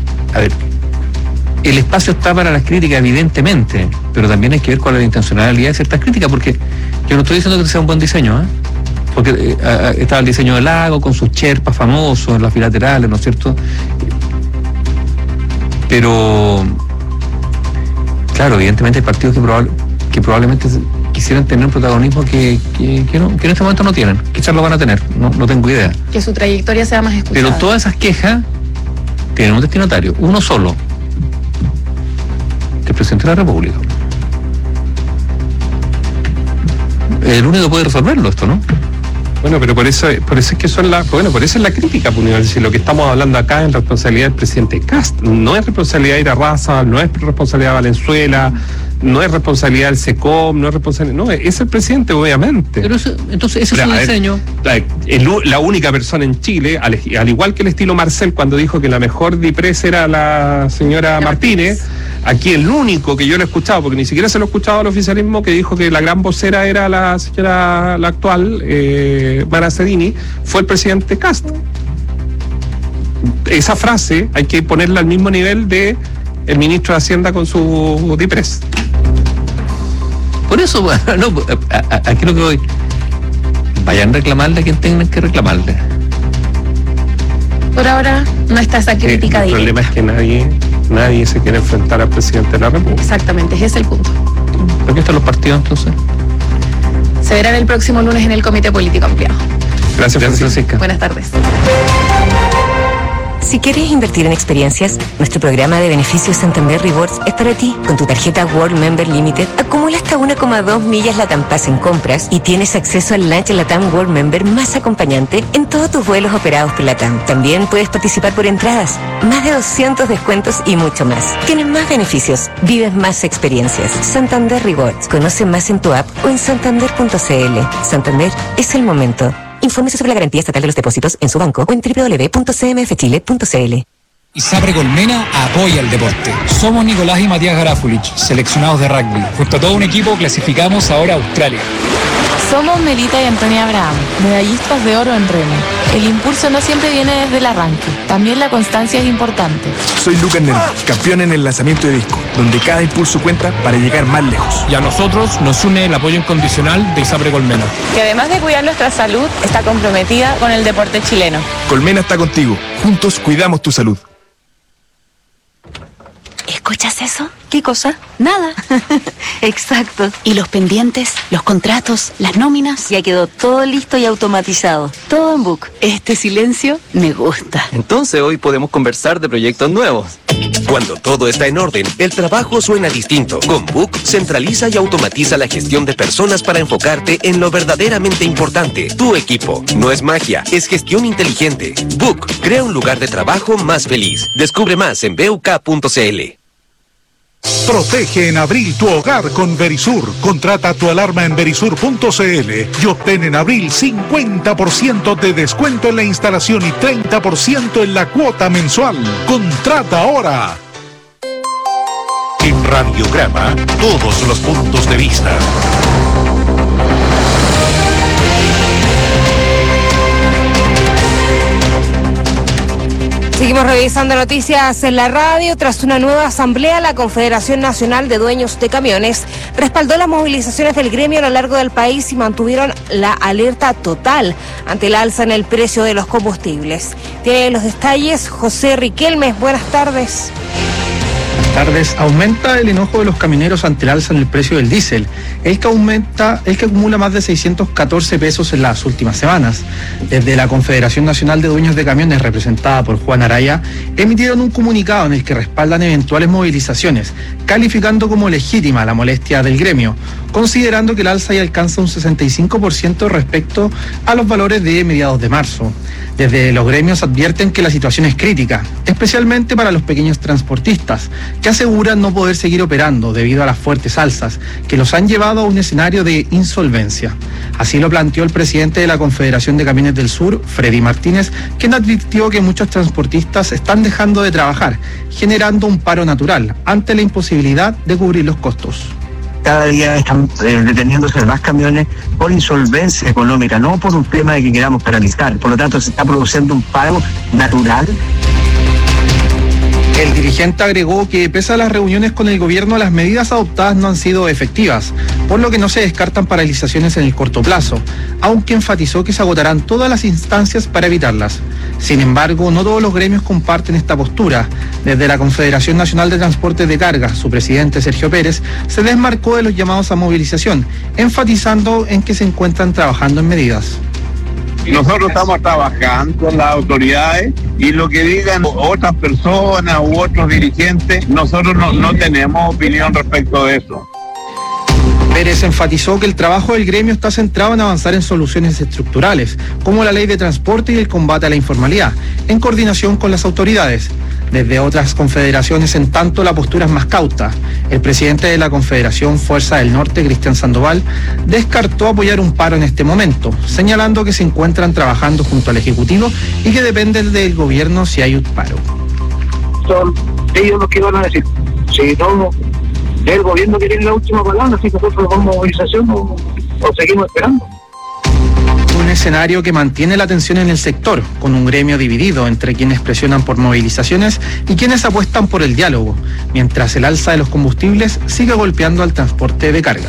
el espacio está para las críticas, evidentemente, pero también hay que ver cuál es la intencionalidad de ciertas críticas, porque yo no estoy diciendo que sea un buen diseño, porque estaba el diseño del lago con sus cherpas famosos, las bilaterales, ¿no es cierto? Pero, claro, evidentemente hay partidos que probablemente quisieran tener un protagonismo que en este momento no tienen. Quizás lo van a tener, no tengo idea. Que su trayectoria sea más escuchada. Pero todas esas quejas tienen un destinatario, uno solo, el presidente de la República. El único que puede resolverlo esto, ¿no? Bueno, pero por eso es que por eso es la crítica, pues, si lo que estamos hablando acá es responsabilidad del presidente Kast, no es responsabilidad de Irarrázaval, no es responsabilidad de Valenzuela, no es responsabilidad del SECOM, es el presidente, obviamente. Pero entonces ese es su diseño. La única persona en Chile, al igual que el estilo Marcel cuando dijo que la mejor DIPRES era la señora Martínez, aquí el único que yo lo he escuchado, porque ni siquiera se lo he escuchado al oficialismo, que dijo que la gran vocera era la señora, la actual, Mara Cedini, fue el presidente Kast. Esa frase hay que ponerla al mismo nivel de el ministro de Hacienda con su DIPRES. Por eso, aquí lo que voy, vayan a reclamarle a quien tengan que reclamarle. Por ahora no está esa crítica directa. El problema es que nadie se quiere enfrentar al presidente de la República. Exactamente, ese es el punto. ¿Por qué están los partidos entonces? Se verán el próximo lunes en el Comité Político Ampliado. Gracias, Francisca. Buenas tardes. Si quieres invertir en experiencias, nuestro programa de beneficios Santander Rewards es para ti. Con tu tarjeta World Member Limited, acumula hasta 1,2 millas LATAM Pass en compras y tienes acceso al lunch LATAM World Member más acompañante en todos tus vuelos operados por LATAM. También puedes participar por entradas, más de 200 descuentos y mucho más. Tienes más beneficios, vives más experiencias. Santander Rewards. Conoce más en tu app o en santander.cl. Santander es el momento. Infórmese sobre la garantía estatal de los depósitos en su banco o en www.cmfchile.cl. ISAPRE Colmena apoya el deporte. Somos Nicolás y Matías Garafulich, seleccionados de rugby. Junto a todo un equipo clasificamos ahora a Australia. Somos Melita y Antonia Abraham, medallistas de oro en remo. El impulso no siempre viene desde el arranque, también la constancia es importante. Soy Lucas Nervi, campeón en el lanzamiento de disco, donde cada impulso cuenta para llegar más lejos. Y a nosotros nos une el apoyo incondicional de ISAPRE Colmena, que además de cuidar nuestra salud, está comprometida con el deporte chileno. Colmena está contigo, juntos cuidamos tu salud. ¿Escuchas eso? ¿Qué cosa? Nada. Exacto. ¿Y los pendientes, los contratos, las nóminas? Ya quedó todo listo y automatizado. Todo en Book. Este silencio me gusta. Entonces hoy podemos conversar de proyectos nuevos. Cuando todo está en orden, el trabajo suena distinto. Con Book, centraliza y automatiza la gestión de personas para enfocarte en lo verdaderamente importante. Tu equipo. No es magia, es gestión inteligente. Book, crea un lugar de trabajo más feliz. Descubre más en buk.cl. Protege en abril tu hogar con Verisur. Contrata tu alarma en verisur.cl y obtén en abril 50% de descuento en la instalación y 30% en la cuota mensual. Contrata ahora. En Radiograma, todos los puntos de vista. Seguimos revisando noticias en la radio. Tras una nueva asamblea, la Confederación Nacional de Dueños de Camiones respaldó las movilizaciones del gremio a lo largo del país y mantuvieron la alerta total ante el alza en el precio de los combustibles. Tiene los detalles José Riquelme. Buenas tardes. Tardes. Aumenta el enojo de los camioneros ante el alza en el precio del diésel, el que acumula más de 614 pesos en las últimas semanas. Desde la Confederación Nacional de Dueños de Camiones, representada por Juan Araya, emitieron un comunicado en el que respaldan eventuales movilizaciones, calificando como legítima la molestia del gremio, considerando que el alza ya alcanza un 65% respecto a los valores de mediados de marzo. Desde los gremios advierten que la situación es crítica, especialmente para los pequeños transportistas, que aseguran no poder seguir operando debido a las fuertes alzas que los han llevado a un escenario de insolvencia. Así lo planteó el presidente de la Confederación de Camiones del Sur, Freddy Martínez, quien advirtió que muchos transportistas están dejando de trabajar, generando un paro natural ante la imposibilidad de cubrir los costos. cada día están deteniéndose más camiones por insolvencia económica, no por un tema de que queramos paralizar. Por lo tanto, se está produciendo un paro natural. El dirigente agregó que pese a las reuniones con el gobierno, las medidas adoptadas no han sido efectivas, por lo que no se descartan paralizaciones en el corto plazo, aunque enfatizó que se agotarán todas las instancias para evitarlas. Sin embargo, no todos los gremios comparten esta postura. Desde la Confederación Nacional de Transporte de Carga, su presidente Sergio Pérez se desmarcó de los llamados a movilización, enfatizando en que se encuentran trabajando en medidas. Nosotros estamos trabajando con las autoridades y lo que digan otras personas u otros dirigentes, nosotros no tenemos opinión respecto de eso. Pérez enfatizó que el trabajo del gremio está centrado en avanzar en soluciones estructurales, como la ley de transporte y el combate a la informalidad, en coordinación con las autoridades. Desde otras confederaciones, en tanto, la postura es más cauta. El presidente de la Confederación Fuerza del Norte, Cristian Sandoval, descartó apoyar un paro en este momento, señalando que se encuentran trabajando junto al Ejecutivo y que depende del gobierno si hay un paro. Son ellos los que van a decir. Si no, el gobierno que tiene la última palabra, si nosotros vamos a movilización o seguimos esperando. Un escenario que mantiene la tensión en el sector, con un gremio dividido entre quienes presionan por movilizaciones y quienes apuestan por el diálogo, mientras el alza de los combustibles sigue golpeando al transporte de carga.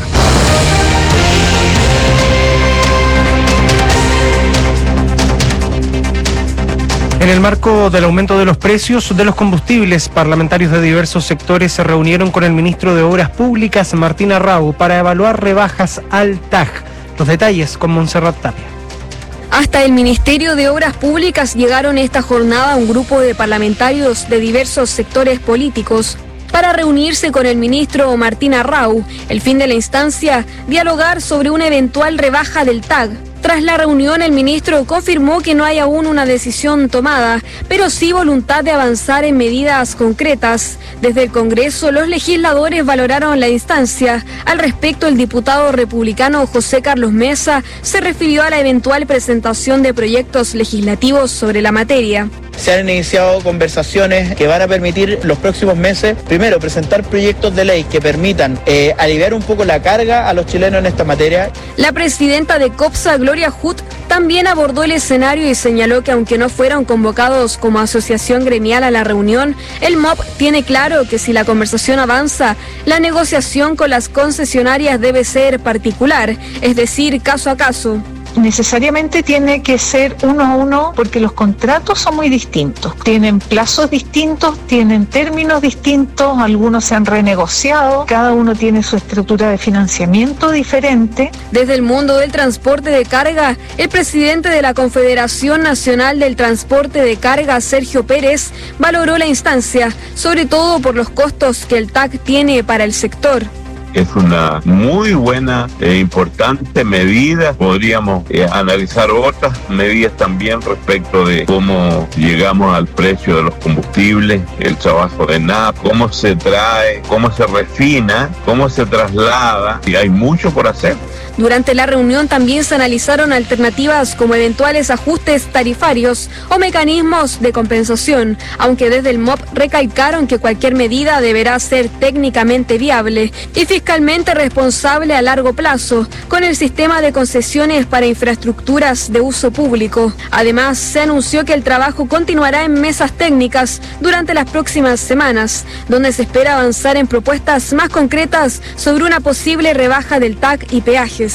En el marco del aumento de los precios de los combustibles, parlamentarios de diversos sectores se reunieron con el ministro de Obras Públicas, Martín Arrau, para evaluar rebajas al TAG. Los detalles con Montserrat Tapia. Hasta el Ministerio de Obras Públicas llegaron esta jornada un grupo de parlamentarios de diversos sectores políticos para reunirse con el ministro Martín Arrau. El fin de la instancia, dialogar sobre una eventual rebaja del TAG. Tras la reunión, el ministro confirmó que no hay aún una decisión tomada, pero sí voluntad de avanzar en medidas concretas. Desde el Congreso, los legisladores valoraron la instancia. Al respecto, el diputado republicano José Carlos Mesa se refirió a la eventual presentación de proyectos legislativos sobre la materia. Se han iniciado conversaciones que van a permitir los próximos meses, primero, presentar proyectos de ley que permitan aliviar un poco la carga a los chilenos en esta materia. La presidenta de COPSA, Gloria Huth, también abordó el escenario y señaló que aunque no fueron convocados como asociación gremial a la reunión, el MOP tiene claro que si la conversación avanza, la negociación con las concesionarias debe ser particular, es decir, caso a caso. Necesariamente tiene que ser uno a uno porque los contratos son muy distintos, tienen plazos distintos, tienen términos distintos, algunos se han renegociado, cada uno tiene su estructura de financiamiento diferente. Desde el mundo del transporte de carga, el presidente de la Confederación Nacional del Transporte de Carga, Sergio Pérez, valoró la instancia, sobre todo por los costos que el TAG tiene para el sector. Es una muy buena e importante medida. Podríamos analizar otras medidas también respecto de cómo llegamos al precio de los combustibles, el trabajo de NAP, cómo se trae, cómo se refina, cómo se traslada, y hay mucho por hacer. Durante la reunión también se analizaron alternativas como eventuales ajustes tarifarios o mecanismos de compensación, aunque desde el MOP recalcaron que cualquier medida deberá ser técnicamente viable y fiscalmente responsable a largo plazo, con el sistema de concesiones para infraestructuras de uso público. Además, se anunció que el trabajo continuará en mesas técnicas durante las próximas semanas, donde se espera avanzar en propuestas más concretas sobre una posible rebaja del TAC y peajes.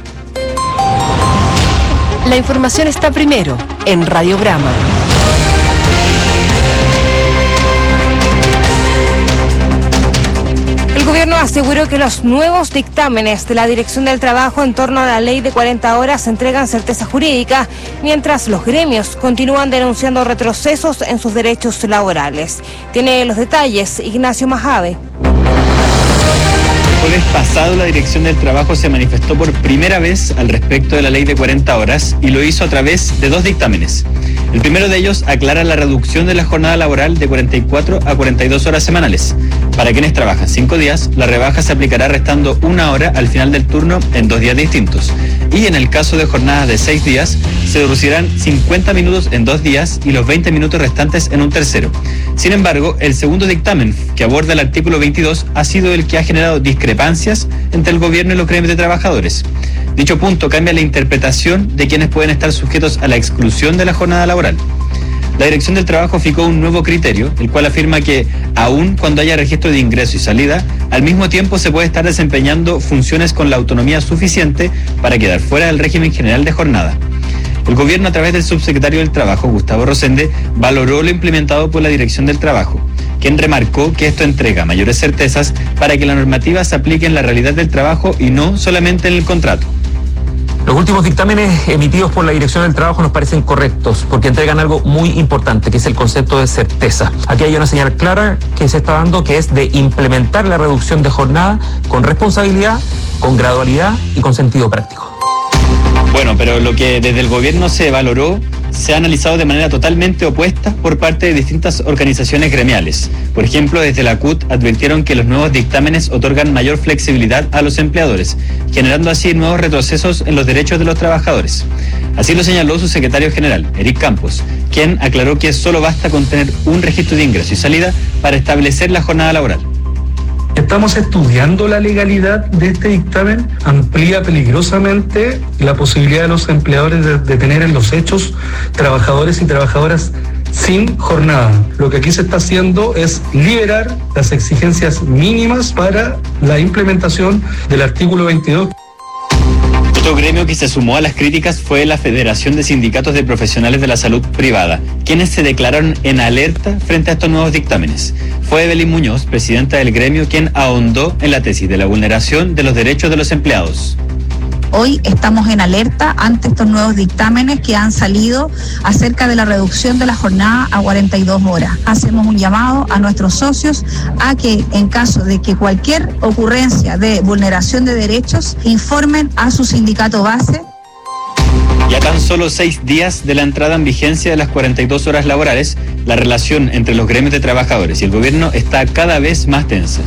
La información está primero en Radiograma. El gobierno aseguró que los nuevos dictámenes de la Dirección del Trabajo en torno a la ley de 40 horas entregan certeza jurídica, mientras los gremios continúan denunciando retrocesos en sus derechos laborales. Tiene los detalles Ignacio Majave. El jueves pasado, la Dirección del Trabajo se manifestó por primera vez al respecto de la ley de 40 horas y lo hizo a través de 2 dictámenes. El primero de ellos aclara la reducción de la jornada laboral de 44 a 42 horas semanales. Para quienes trabajan 5 días, la rebaja se aplicará restando 1 hora al final del turno en 2 días distintos. Y en el caso de jornadas de 6 días, se reducirán 50 minutos en 2 días y los 20 minutos restantes en un tercero. Sin embargo, el segundo dictamen, que aborda el artículo 22, ha sido el que ha generado discrepancias entre el gobierno y los gremios de trabajadores. Dicho punto cambia la interpretación de quienes pueden estar sujetos a la exclusión de la jornada laboral. La Dirección del Trabajo fijó un nuevo criterio, el cual afirma que, aun cuando haya registro de ingreso y salida, al mismo tiempo se puede estar desempeñando funciones con la autonomía suficiente para quedar fuera del régimen general de jornada. El gobierno, a través del subsecretario del Trabajo, Gustavo Rosende, valoró lo implementado por la Dirección del Trabajo, quien remarcó que esto entrega mayores certezas para que la normativa se aplique en la realidad del trabajo y no solamente en el contrato. Los últimos dictámenes emitidos por la Dirección del Trabajo nos parecen correctos porque entregan algo muy importante, que es el concepto de certeza. Aquí hay una señal clara que se está dando, que es de implementar la reducción de jornada con responsabilidad, con gradualidad y con sentido práctico. Bueno, pero lo que desde el gobierno se valoró se ha analizado de manera totalmente opuesta por parte de distintas organizaciones gremiales. Por ejemplo, desde la CUT advirtieron que los nuevos dictámenes otorgan mayor flexibilidad a los empleadores, generando así nuevos retrocesos en los derechos de los trabajadores. Así lo señaló su secretario general, Eric Campos, quien aclaró que solo basta con tener un registro de ingreso y salida para establecer la jornada laboral. Estamos estudiando la legalidad de este dictamen, amplía peligrosamente la posibilidad de los empleadores de tener en los hechos trabajadores y trabajadoras sin jornada. Lo que aquí se está haciendo es liberar las exigencias mínimas para la implementación del artículo 22. Otro gremio que se sumó a las críticas fue la Federación de Sindicatos de Profesionales de la Salud Privada, quienes se declararon en alerta frente a estos nuevos dictámenes. Fue Evelyn Muñoz, presidenta del gremio, quien ahondó en la tesis de la vulneración de los derechos de los empleados. Hoy estamos en alerta ante estos nuevos dictámenes que han salido acerca de la reducción de la jornada a 42 horas. Hacemos un llamado a nuestros socios a que, en caso de que cualquier ocurrencia de vulneración de derechos, informen a su sindicato base. Ya tan solo 6 días de la entrada en vigencia de las 42 horas laborales, la relación entre los gremios de trabajadores y el gobierno está cada vez más tensa.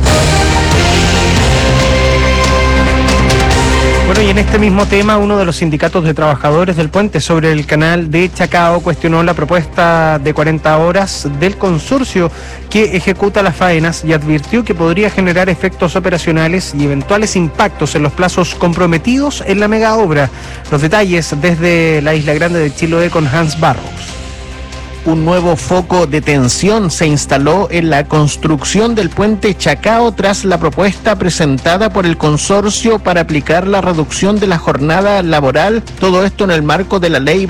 Bueno, y en este mismo tema, uno de los sindicatos de trabajadores del puente sobre el canal de Chacao cuestionó la propuesta de 40 horas del consorcio que ejecuta las faenas y advirtió que podría generar efectos operacionales y eventuales impactos en los plazos comprometidos en la mega obra. Los detalles desde la Isla Grande de Chiloé con Hans Barros. Un nuevo foco de tensión se instaló en la construcción del puente Chacao tras la propuesta presentada por el consorcio para aplicar la reducción de la jornada laboral, todo esto en el marco de la ley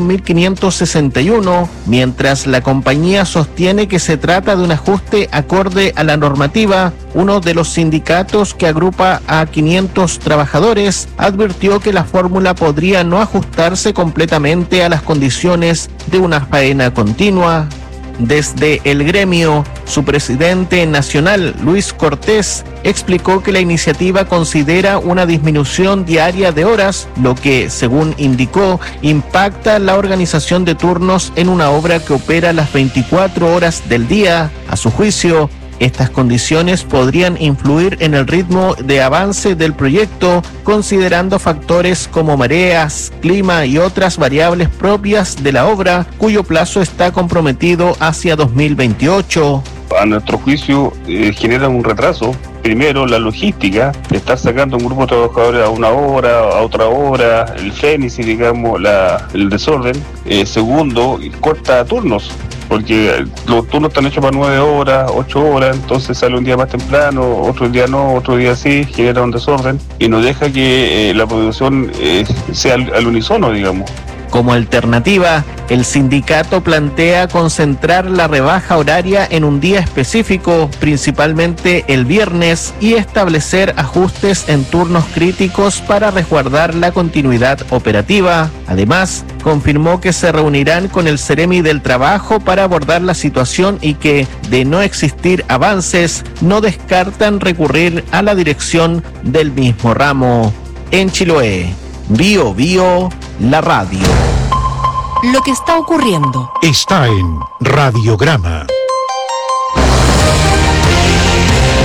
21.561, mientras la compañía sostiene que se trata de un ajuste acorde a la normativa. Uno de los sindicatos, que agrupa a 500 trabajadores, advirtió que la fórmula podría no ajustarse completamente a las condiciones de una faena continua. Desde el gremio, su presidente nacional, Luis Cortés, explicó que la iniciativa considera una disminución diaria de horas, lo que, según indicó, impacta la organización de turnos en una obra que opera las 24 horas del día. A su juicio, estas condiciones podrían influir en el ritmo de avance del proyecto, considerando factores como mareas, clima y otras variables propias de la obra, cuyo plazo está comprometido hacia 2028. A nuestro juicio genera un retraso. Primero, la logística, de estar sacando un grupo de trabajadores a una hora, a otra hora, el fénix, digamos, el desorden. Segundo, corta turnos, porque los turnos están hechos para 9 horas, 8 horas, entonces sale un día más temprano, otro día no, otro día sí, genera un desorden y no deja que la producción sea al unísono, digamos. Como alternativa, el sindicato plantea concentrar la rebaja horaria en un día específico, principalmente el viernes, y establecer ajustes en turnos críticos para resguardar la continuidad operativa. Además, confirmó que se reunirán con el Ceremi del Trabajo para abordar la situación y que, de no existir avances, no descartan recurrir a la dirección del mismo ramo. En Chiloé, Bio Bio, la radio. Lo que está ocurriendo Está en Radiograma.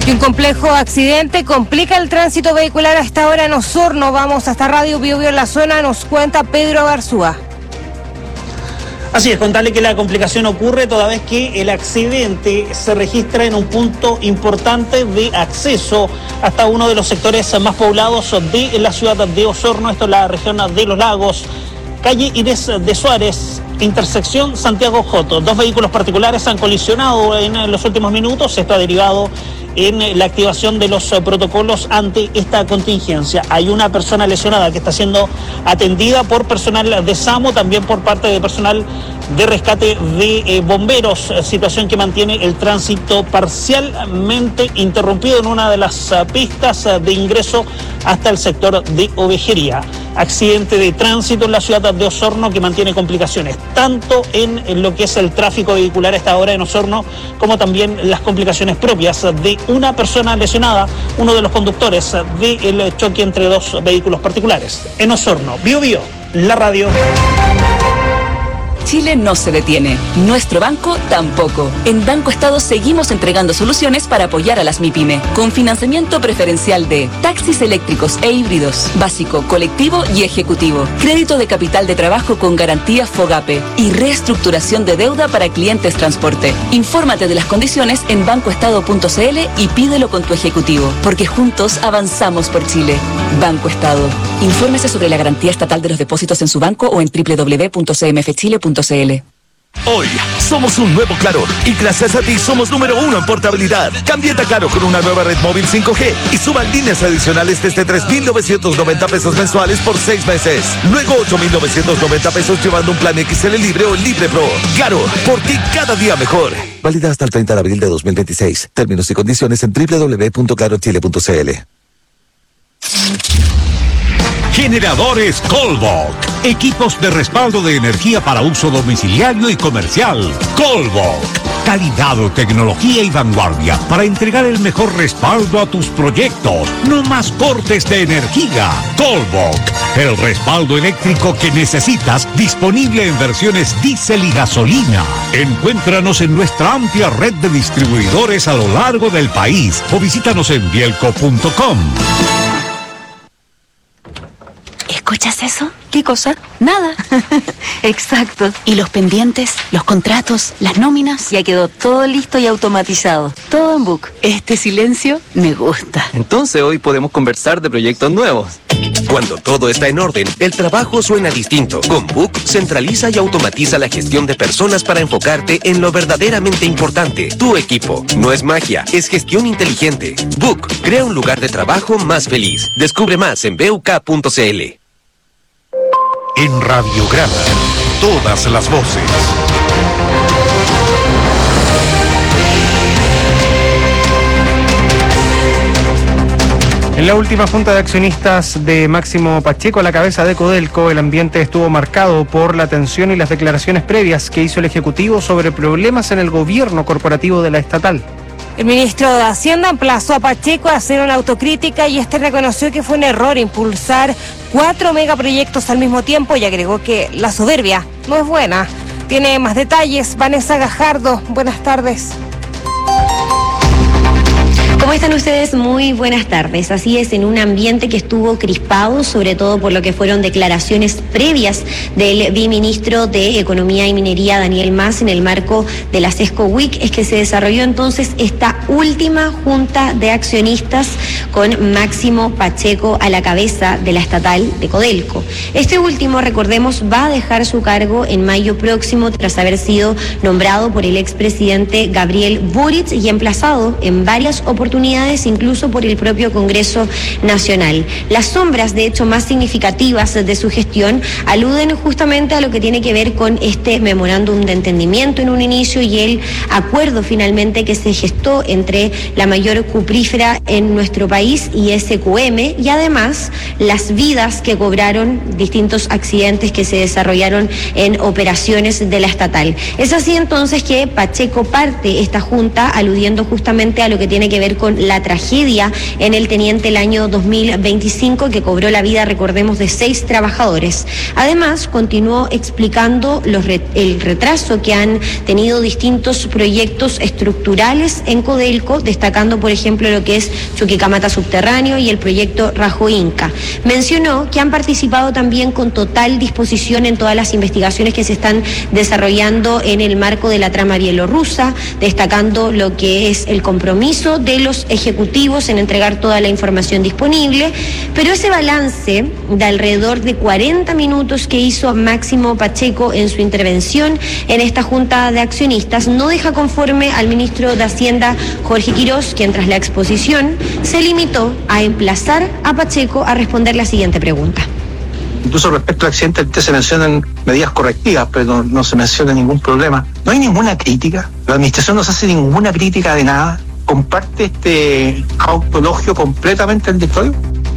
Y un complejo accidente complica el tránsito vehicular a esta hora en Osorno. Vamos hasta Radio Bio Bio en la zona, nos cuenta Pedro Garzúa. Así es, contarle que la complicación ocurre toda vez que el accidente se registra en un punto importante de acceso hasta uno de los sectores más poblados de la ciudad de Osorno, esto es la región de Los Lagos, calle Inés de Suárez, intersección Santiago Joto. 2 vehículos particulares han colisionado en los últimos minutos, esto ha derivado en la activación de los protocolos ante esta contingencia. Hay una persona lesionada que está siendo atendida por personal de SAMU, también por parte de personal de rescate de bomberos, situación que mantiene el tránsito parcialmente interrumpido en una de las pistas de ingreso hasta el sector de Ovejería. Accidente de tránsito en la ciudad de Osorno que mantiene complicaciones, tanto en lo que es el tráfico vehicular a esta hora en Osorno, como también las complicaciones propias de una persona lesionada, uno de los conductores del choque entre 2 vehículos particulares. En Osorno, Bio Bio, la radio. Chile no se detiene. Nuestro banco tampoco. En Banco Estado seguimos entregando soluciones para apoyar a las MIPYME, con financiamiento preferencial de taxis eléctricos e híbridos, básico, colectivo y ejecutivo, crédito de capital de trabajo con garantía FOGAPE y reestructuración de deuda para clientes transporte. Infórmate de las condiciones en bancoestado.cl y pídelo con tu ejecutivo, porque juntos avanzamos por Chile. Banco Estado. Infórmese sobre la garantía estatal de los depósitos en su banco o en www.cmfchile.cl. Hoy somos un nuevo Claro y gracias a ti somos número 1 en portabilidad. Cámbiate a Claro con una nueva red móvil 5G y suban líneas adicionales desde 3,990 pesos mensuales por 6 meses. Luego 8,990 pesos llevando un plan XL Libre o Libre Pro. Claro, por ti cada día mejor. Válida hasta el 30 de abril de 2026. Términos y condiciones en www.clarochile.cl. Generadores Colbok. Equipos de respaldo de energía para uso domiciliario y comercial. Colbok. Calidad, tecnología y vanguardia para entregar el mejor respaldo a tus proyectos. No más cortes de energía. Colbok. El respaldo eléctrico que necesitas, disponible en versiones diésel y gasolina. Encuéntranos en nuestra amplia red de distribuidores a lo largo del país o visítanos en bielco.com. ¿Escuchas eso? ¿Qué cosa? Nada. Exacto. ¿Y los pendientes, los contratos, las nóminas? Ya quedó todo listo y automatizado. Todo en Book. Este silencio me gusta. Entonces hoy podemos conversar de proyectos nuevos. Cuando todo está en orden, el trabajo suena distinto. Con Book centraliza y automatiza la gestión de personas para enfocarte en lo verdaderamente importante, tu equipo. No es magia, es gestión inteligente. Book crea un lugar de trabajo más feliz. Descubre más en buk.cl. En Radiograma, todas las voces. En la última junta de accionistas de Máximo Pacheco a la cabeza de Codelco, el ambiente estuvo marcado por la tensión y las declaraciones previas que hizo el Ejecutivo sobre problemas en el gobierno corporativo de la estatal. El ministro de Hacienda emplazó a Pacheco a hacer una autocrítica y reconoció que fue un error impulsar 4 megaproyectos al mismo tiempo y agregó que la soberbia no es buena. Tiene más detalles Vanessa Gajardo. Buenas tardes. ¿Cómo están ustedes? Muy buenas tardes. Así es, en un ambiente que estuvo crispado, sobre todo por lo que fueron declaraciones previas del viceministro de Economía y Minería, Daniel Mas, en el marco de la Sesco Week, es que se desarrolló entonces esta última junta de accionistas con Máximo Pacheco a la cabeza de la estatal de Codelco. Este último, recordemos, va a dejar su cargo en mayo próximo tras haber sido nombrado por el expresidente Gabriel Boric y emplazado en varias oportunidades, incluso por el propio Congreso Nacional. Las sombras, de hecho, más significativas de su gestión aluden justamente a lo que tiene que ver con este memorándum de entendimiento en un inicio y el acuerdo finalmente que se gestó entre la mayor cuprífera en nuestro país y SQM, y además las vidas que cobraron distintos accidentes que se desarrollaron en operaciones de la estatal. Es así entonces que Pacheco parte esta junta aludiendo justamente a lo que tiene que ver con la tragedia en el Teniente el año 2025 que cobró la vida, recordemos, de 6 trabajadores. Además, continuó explicando el retraso que han tenido distintos proyectos estructurales en Codelco, destacando, por ejemplo, lo que es Chuquicamata Subterráneo y el proyecto Rajo Inca. Mencionó que han participado también con total disposición en todas las investigaciones que se están desarrollando en el marco de la trama bielorrusa, destacando lo que es el compromiso de los ejecutivos en entregar toda la información disponible, pero ese balance de alrededor de 40 minutos que hizo Máximo Pacheco en su intervención en esta junta de accionistas no deja conforme al ministro de Hacienda, Jorge Quirós, quien tras la exposición se limitó a emplazar a Pacheco a responder la siguiente pregunta. Incluso respecto al accidente se mencionan medidas correctivas, pero no se menciona ningún problema. No hay ninguna crítica. La administración no se hace ninguna crítica de nada. ¿Comparte este autoelogio completamente el directorio?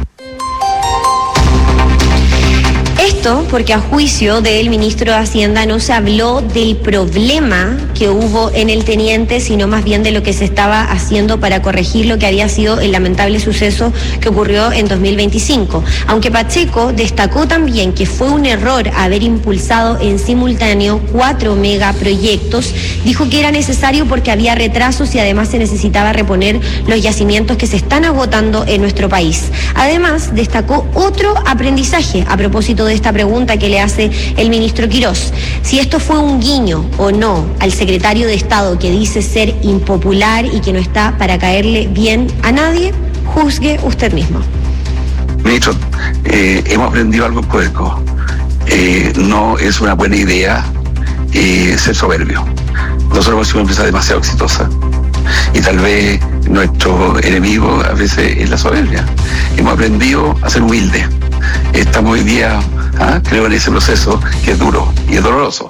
Esto porque a juicio del ministro de Hacienda no se habló del problema que hubo en el Teniente, sino más bien de lo que se estaba haciendo para corregir lo que había sido el lamentable suceso que ocurrió en 2025. Aunque Pacheco destacó también que fue un error haber impulsado en simultáneo 4 megaproyectos, dijo que era necesario porque había retrasos y además se necesitaba reponer los yacimientos que se están agotando en nuestro país. Además, destacó otro aprendizaje a propósito de esta pregunta que le hace el ministro Quirós. Si esto fue un guiño o no al secretario de Estado que dice ser impopular y que no está para caerle bien a nadie, juzgue usted mismo. Ministro, hemos aprendido algo en Codelco. No es una buena idea ser soberbio. Nosotros hemos sido una empresa demasiado exitosa y tal vez nuestro enemigo a veces es la soberbia. Hemos aprendido a ser humildes. Estamos hoy día, creo, en ese proceso que es duro y es doloroso.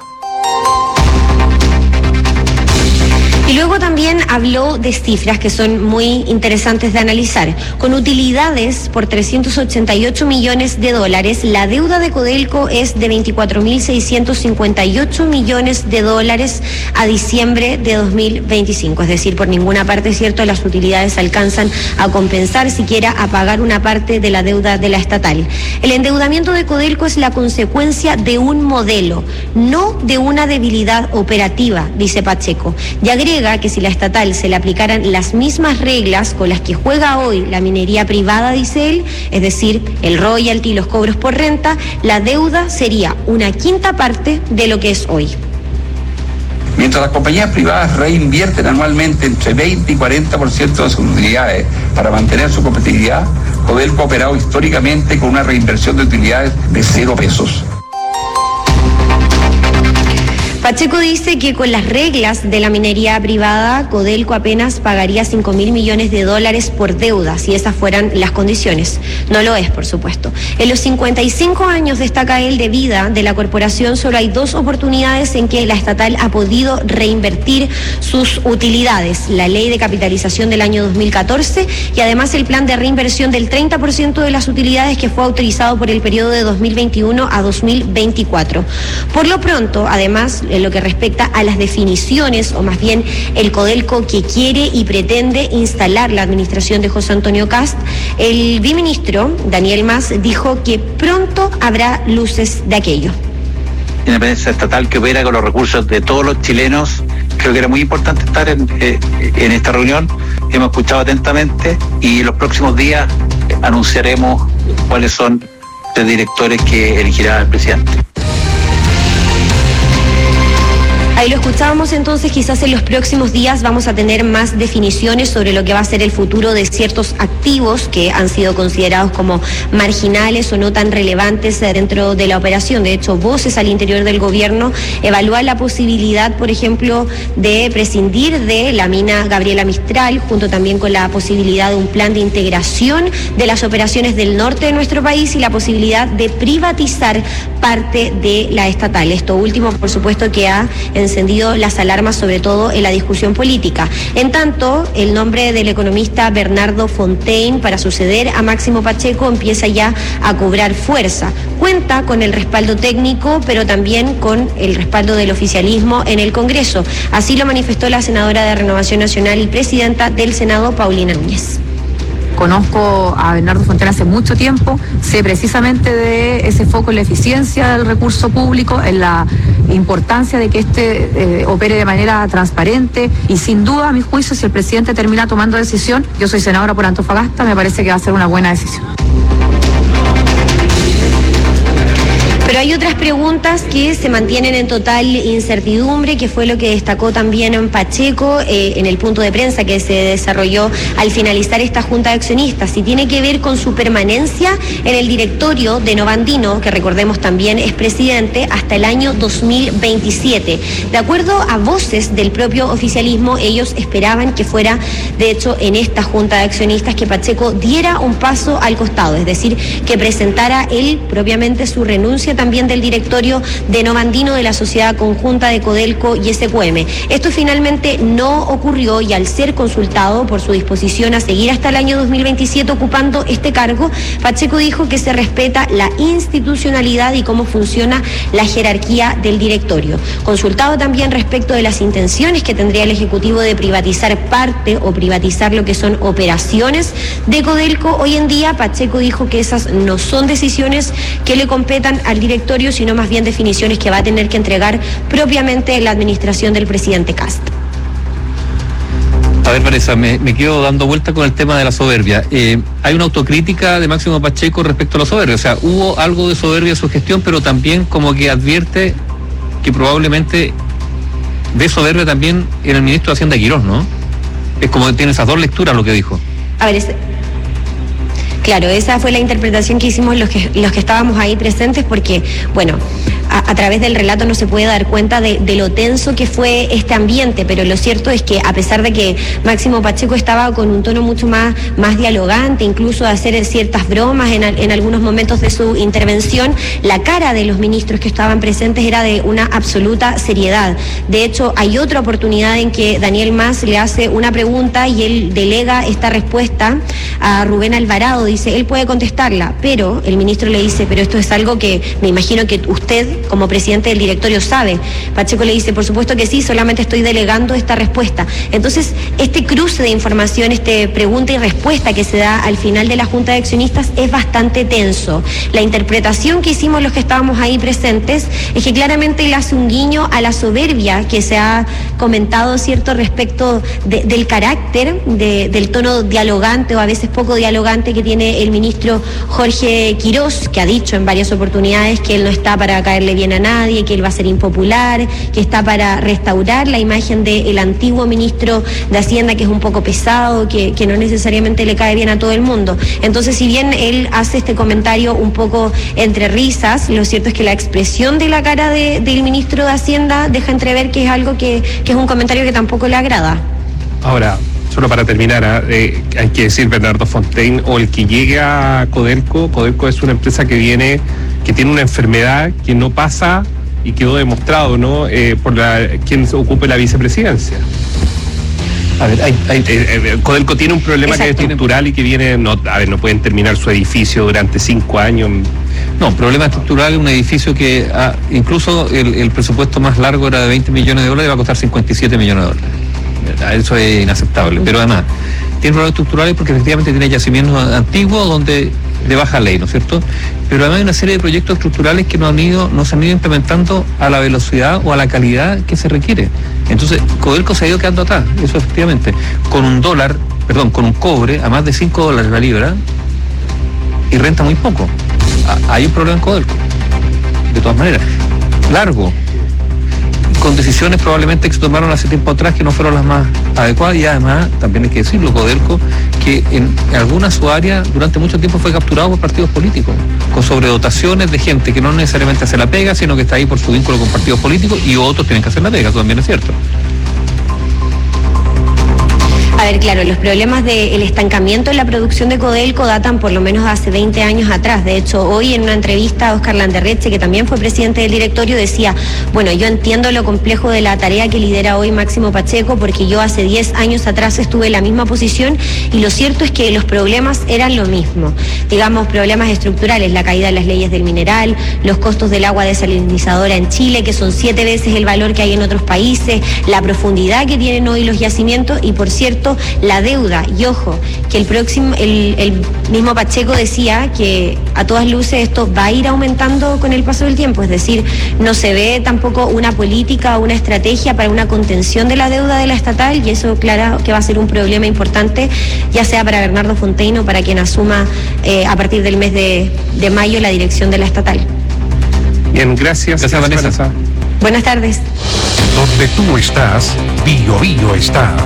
Y luego también habló de cifras que son muy interesantes de analizar. Con utilidades por 388 millones de dólares, la deuda de Codelco es de 24.658 millones de dólares a diciembre de 2025. Es decir, por ninguna parte, es cierto, las utilidades alcanzan a compensar, siquiera a pagar una parte de la deuda de la estatal. El endeudamiento de Codelco es la consecuencia de un modelo, no de una debilidad operativa, dice Pacheco. Y agrega que si la estatal se le aplicaran las mismas reglas con las que juega hoy la minería privada, dice él, es decir, el royalty y los cobros por renta, la deuda sería una quinta parte de lo que es hoy. Mientras las compañías privadas reinvierten anualmente entre 20 y 40% de sus utilidades para mantener su competitividad, Codelco ha operado históricamente con una reinversión de utilidades de 0 pesos. Pacheco dice que con las reglas de la minería privada, Codelco apenas pagaría 5.000 millones de dólares por deuda, si esas fueran las condiciones. No lo es, por supuesto. En los 55 años, destaca él, de vida de la corporación, solo hay 2 oportunidades en que la estatal ha podido reinvertir sus utilidades. La ley de capitalización del año 2014 y además el plan de reinversión del 30% de las utilidades que fue autorizado por el periodo de 2021 a 2024. Por lo pronto, además, en lo que respecta a las definiciones, o más bien el Codelco que quiere y pretende instalar la administración de José Antonio Kast, el viceministro Daniel Mas dijo que pronto habrá luces de aquello. Una empresa estatal que opera con los recursos de todos los chilenos. Creo que era muy importante estar en esta reunión. Hemos escuchado atentamente y en los próximos días anunciaremos cuáles son los directores que elegirá el presidente. Ahí lo escuchábamos entonces, quizás en los próximos días vamos a tener más definiciones sobre lo que va a ser el futuro de ciertos activos que han sido considerados como marginales o no tan relevantes dentro de la operación. De hecho, voces al interior del gobierno evalúan la posibilidad, por ejemplo, de prescindir de la mina Gabriela Mistral, junto también con la posibilidad de un plan de integración de las operaciones del norte de nuestro país y la posibilidad de privatizar parte de la estatal. Esto último, por supuesto, que ha encendido las alarmas, sobre todo en la discusión política. En tanto, el nombre del economista Bernardo Fontaine para suceder a Máximo Pacheco empieza ya a cobrar fuerza. Cuenta con el respaldo técnico, pero también con el respaldo del oficialismo en el Congreso. Así lo manifestó la senadora de Renovación Nacional y presidenta del Senado, Paulina Núñez. Conozco a Bernardo Fontaine hace mucho tiempo, sé precisamente de ese foco en la eficiencia del recurso público, en la importancia de que opere de manera transparente y sin duda, a mi juicio, si el presidente termina tomando decisión, yo soy senadora por Antofagasta, me parece que va a ser una buena decisión. Pero hay otras preguntas que se mantienen en total incertidumbre, que fue lo que destacó también en Pacheco en el punto de prensa que se desarrolló al finalizar esta junta de accionistas, y tiene que ver con su permanencia en el directorio de Novandino, que recordemos también es presidente hasta el año 2027. De acuerdo a voces del propio oficialismo, ellos esperaban que fuera, de hecho, en esta junta de accionistas que Pacheco diera un paso al costado, es decir, que presentara él propiamente su renuncia también del directorio de Novandino, de la sociedad conjunta de Codelco y SQM. Esto finalmente no ocurrió, y al ser consultado por su disposición a seguir hasta el año 2027 ocupando este cargo, Pacheco dijo que se respeta la institucionalidad y cómo funciona la jerarquía del directorio. Consultado también respecto de las intenciones que tendría el Ejecutivo de privatizar parte o privatizar lo que son operaciones de Codelco, hoy en día Pacheco dijo que esas no son decisiones que le competan al directorio, sino más bien definiciones que va a tener que entregar propiamente la administración del presidente Kast. A ver, Vanessa, me quedo dando vuelta con el tema de la soberbia. Hay una autocrítica de Máximo Pacheco respecto a la soberbia, o sea, hubo algo de soberbia en su gestión, pero también como que advierte que probablemente de soberbia también en el ministro de Hacienda Quirós, ¿no? Es como que tiene esas dos lecturas lo que dijo. A ver, claro, esa fue la interpretación que hicimos los que estábamos ahí presentes, porque, bueno, a través del relato no se puede dar cuenta de lo tenso que fue este ambiente, pero lo cierto es que a pesar de que Máximo Pacheco estaba con un tono mucho más dialogante, incluso de hacer ciertas bromas en algunos momentos de su intervención, la cara de los ministros que estaban presentes era de una absoluta seriedad. De hecho, hay otra oportunidad en que Daniel Mas le hace una pregunta y él delega esta respuesta a Rubén Alvarado, dice, él puede contestarla, pero el ministro le dice, pero esto es algo que me imagino que usted, como presidente del directorio, sabe. Pacheco le dice, por supuesto que sí, solamente estoy delegando esta respuesta. Entonces, este cruce de información, este pregunta y respuesta que se da al final de la junta de accionistas es bastante tenso. La interpretación que hicimos los que estábamos ahí presentes es que claramente él hace un guiño a la soberbia que se ha comentado, ¿cierto?, respecto del carácter, del tono dialogante o a veces poco dialogante que tiene el ministro Jorge Quirós, que ha dicho en varias oportunidades que él no está para caerle bien a nadie, que él va a ser impopular, que está para restaurar la imagen del antiguo ministro de Hacienda, que es un poco pesado, que no necesariamente le cae bien a todo el mundo. Entonces, si bien él hace este comentario un poco entre risas, lo cierto es que la expresión de la cara del ministro de Hacienda deja entrever que es algo que es un comentario que tampoco le agrada. Ahora, solo para terminar, hay que decir, Bernardo Fontaine, o el que llegue a Codelco es una empresa que tiene una enfermedad que no pasa y quedó demostrado, ¿no? Por quien ocupe la vicepresidencia. A ver, Codelco tiene un problema que es estructural y que viene, no pueden terminar su edificio durante 5 años. No, problema estructural es un edificio que incluso el presupuesto más largo era de $20 millones y va a costar $57 millones. Eso es inaceptable, pero además tiene problemas estructurales porque efectivamente tiene yacimientos antiguos donde de baja ley, ¿no es cierto? Pero además hay una serie de proyectos estructurales que no se han ido implementando a la velocidad o a la calidad que se requiere. Entonces, Codelco se ha ido quedando atrás, eso efectivamente, con un cobre a más de $5 la libra y renta muy poco. Hay un problema en Codelco, de todas maneras. Largo, con decisiones probablemente que se tomaron hace tiempo atrás que no fueron las más adecuadas, y además, también hay que decirlo, Codelco, que en algunas su área durante mucho tiempo fue capturado por partidos políticos, con sobredotaciones de gente que no necesariamente hace la pega, sino que está ahí por su vínculo con partidos políticos, y otros tienen que hacer la pega, eso también es cierto. A A ver, claro, los problemas del estancamiento en la producción de Codelco datan por lo menos de hace 20 años atrás. De hecho, hoy en una entrevista a Óscar Landerreche, que también fue presidente del directorio, decía, bueno, yo entiendo lo complejo de la tarea que lidera hoy Máximo Pacheco, porque yo hace 10 años atrás estuve en la misma posición y lo cierto es que los problemas eran lo mismo. Digamos, problemas estructurales, la caída de las leyes del mineral, los costos del agua desalinizadora en Chile, que son 7 veces el valor que hay en otros países, la profundidad que tienen hoy los yacimientos y, por cierto, la deuda. Y ojo, que el mismo Pacheco decía que a todas luces esto va a ir aumentando con el paso del tiempo, es decir, no se ve tampoco una política o una estrategia para una contención de la deuda de la estatal, y eso, claro, que va a ser un problema importante, ya sea para Bernardo Fontaine o para quien asuma a partir del mes de mayo la dirección de la estatal. Bien, gracias. Gracias, Vanessa. Buenas tardes. Donde tú estás, Bio Bio está.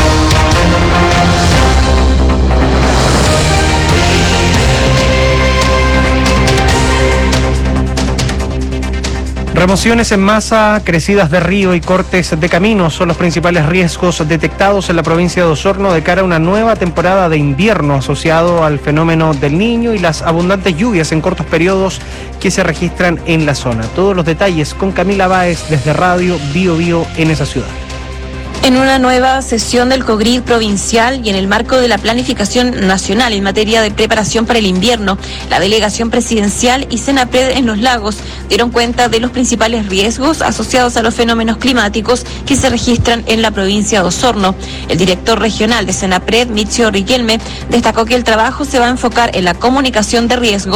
Remociones en masa, crecidas de río y cortes de caminos son los principales riesgos detectados en la provincia de Osorno de cara a una nueva temporada de invierno asociado al fenómeno del Niño y las abundantes lluvias en cortos periodos que se registran en la zona. Todos los detalles con Camila Báez desde Radio Bio Bio en esa ciudad. En una nueva sesión del COGRID provincial y en el marco de la planificación nacional en materia de preparación para el invierno, la delegación presidencial y Senapred en Los Lagos dieron cuenta de los principales riesgos asociados a los fenómenos climáticos que se registran en la provincia de Osorno. El director regional de Senapred, Michio Riquelme, destacó que el trabajo se va a enfocar en la comunicación de riesgos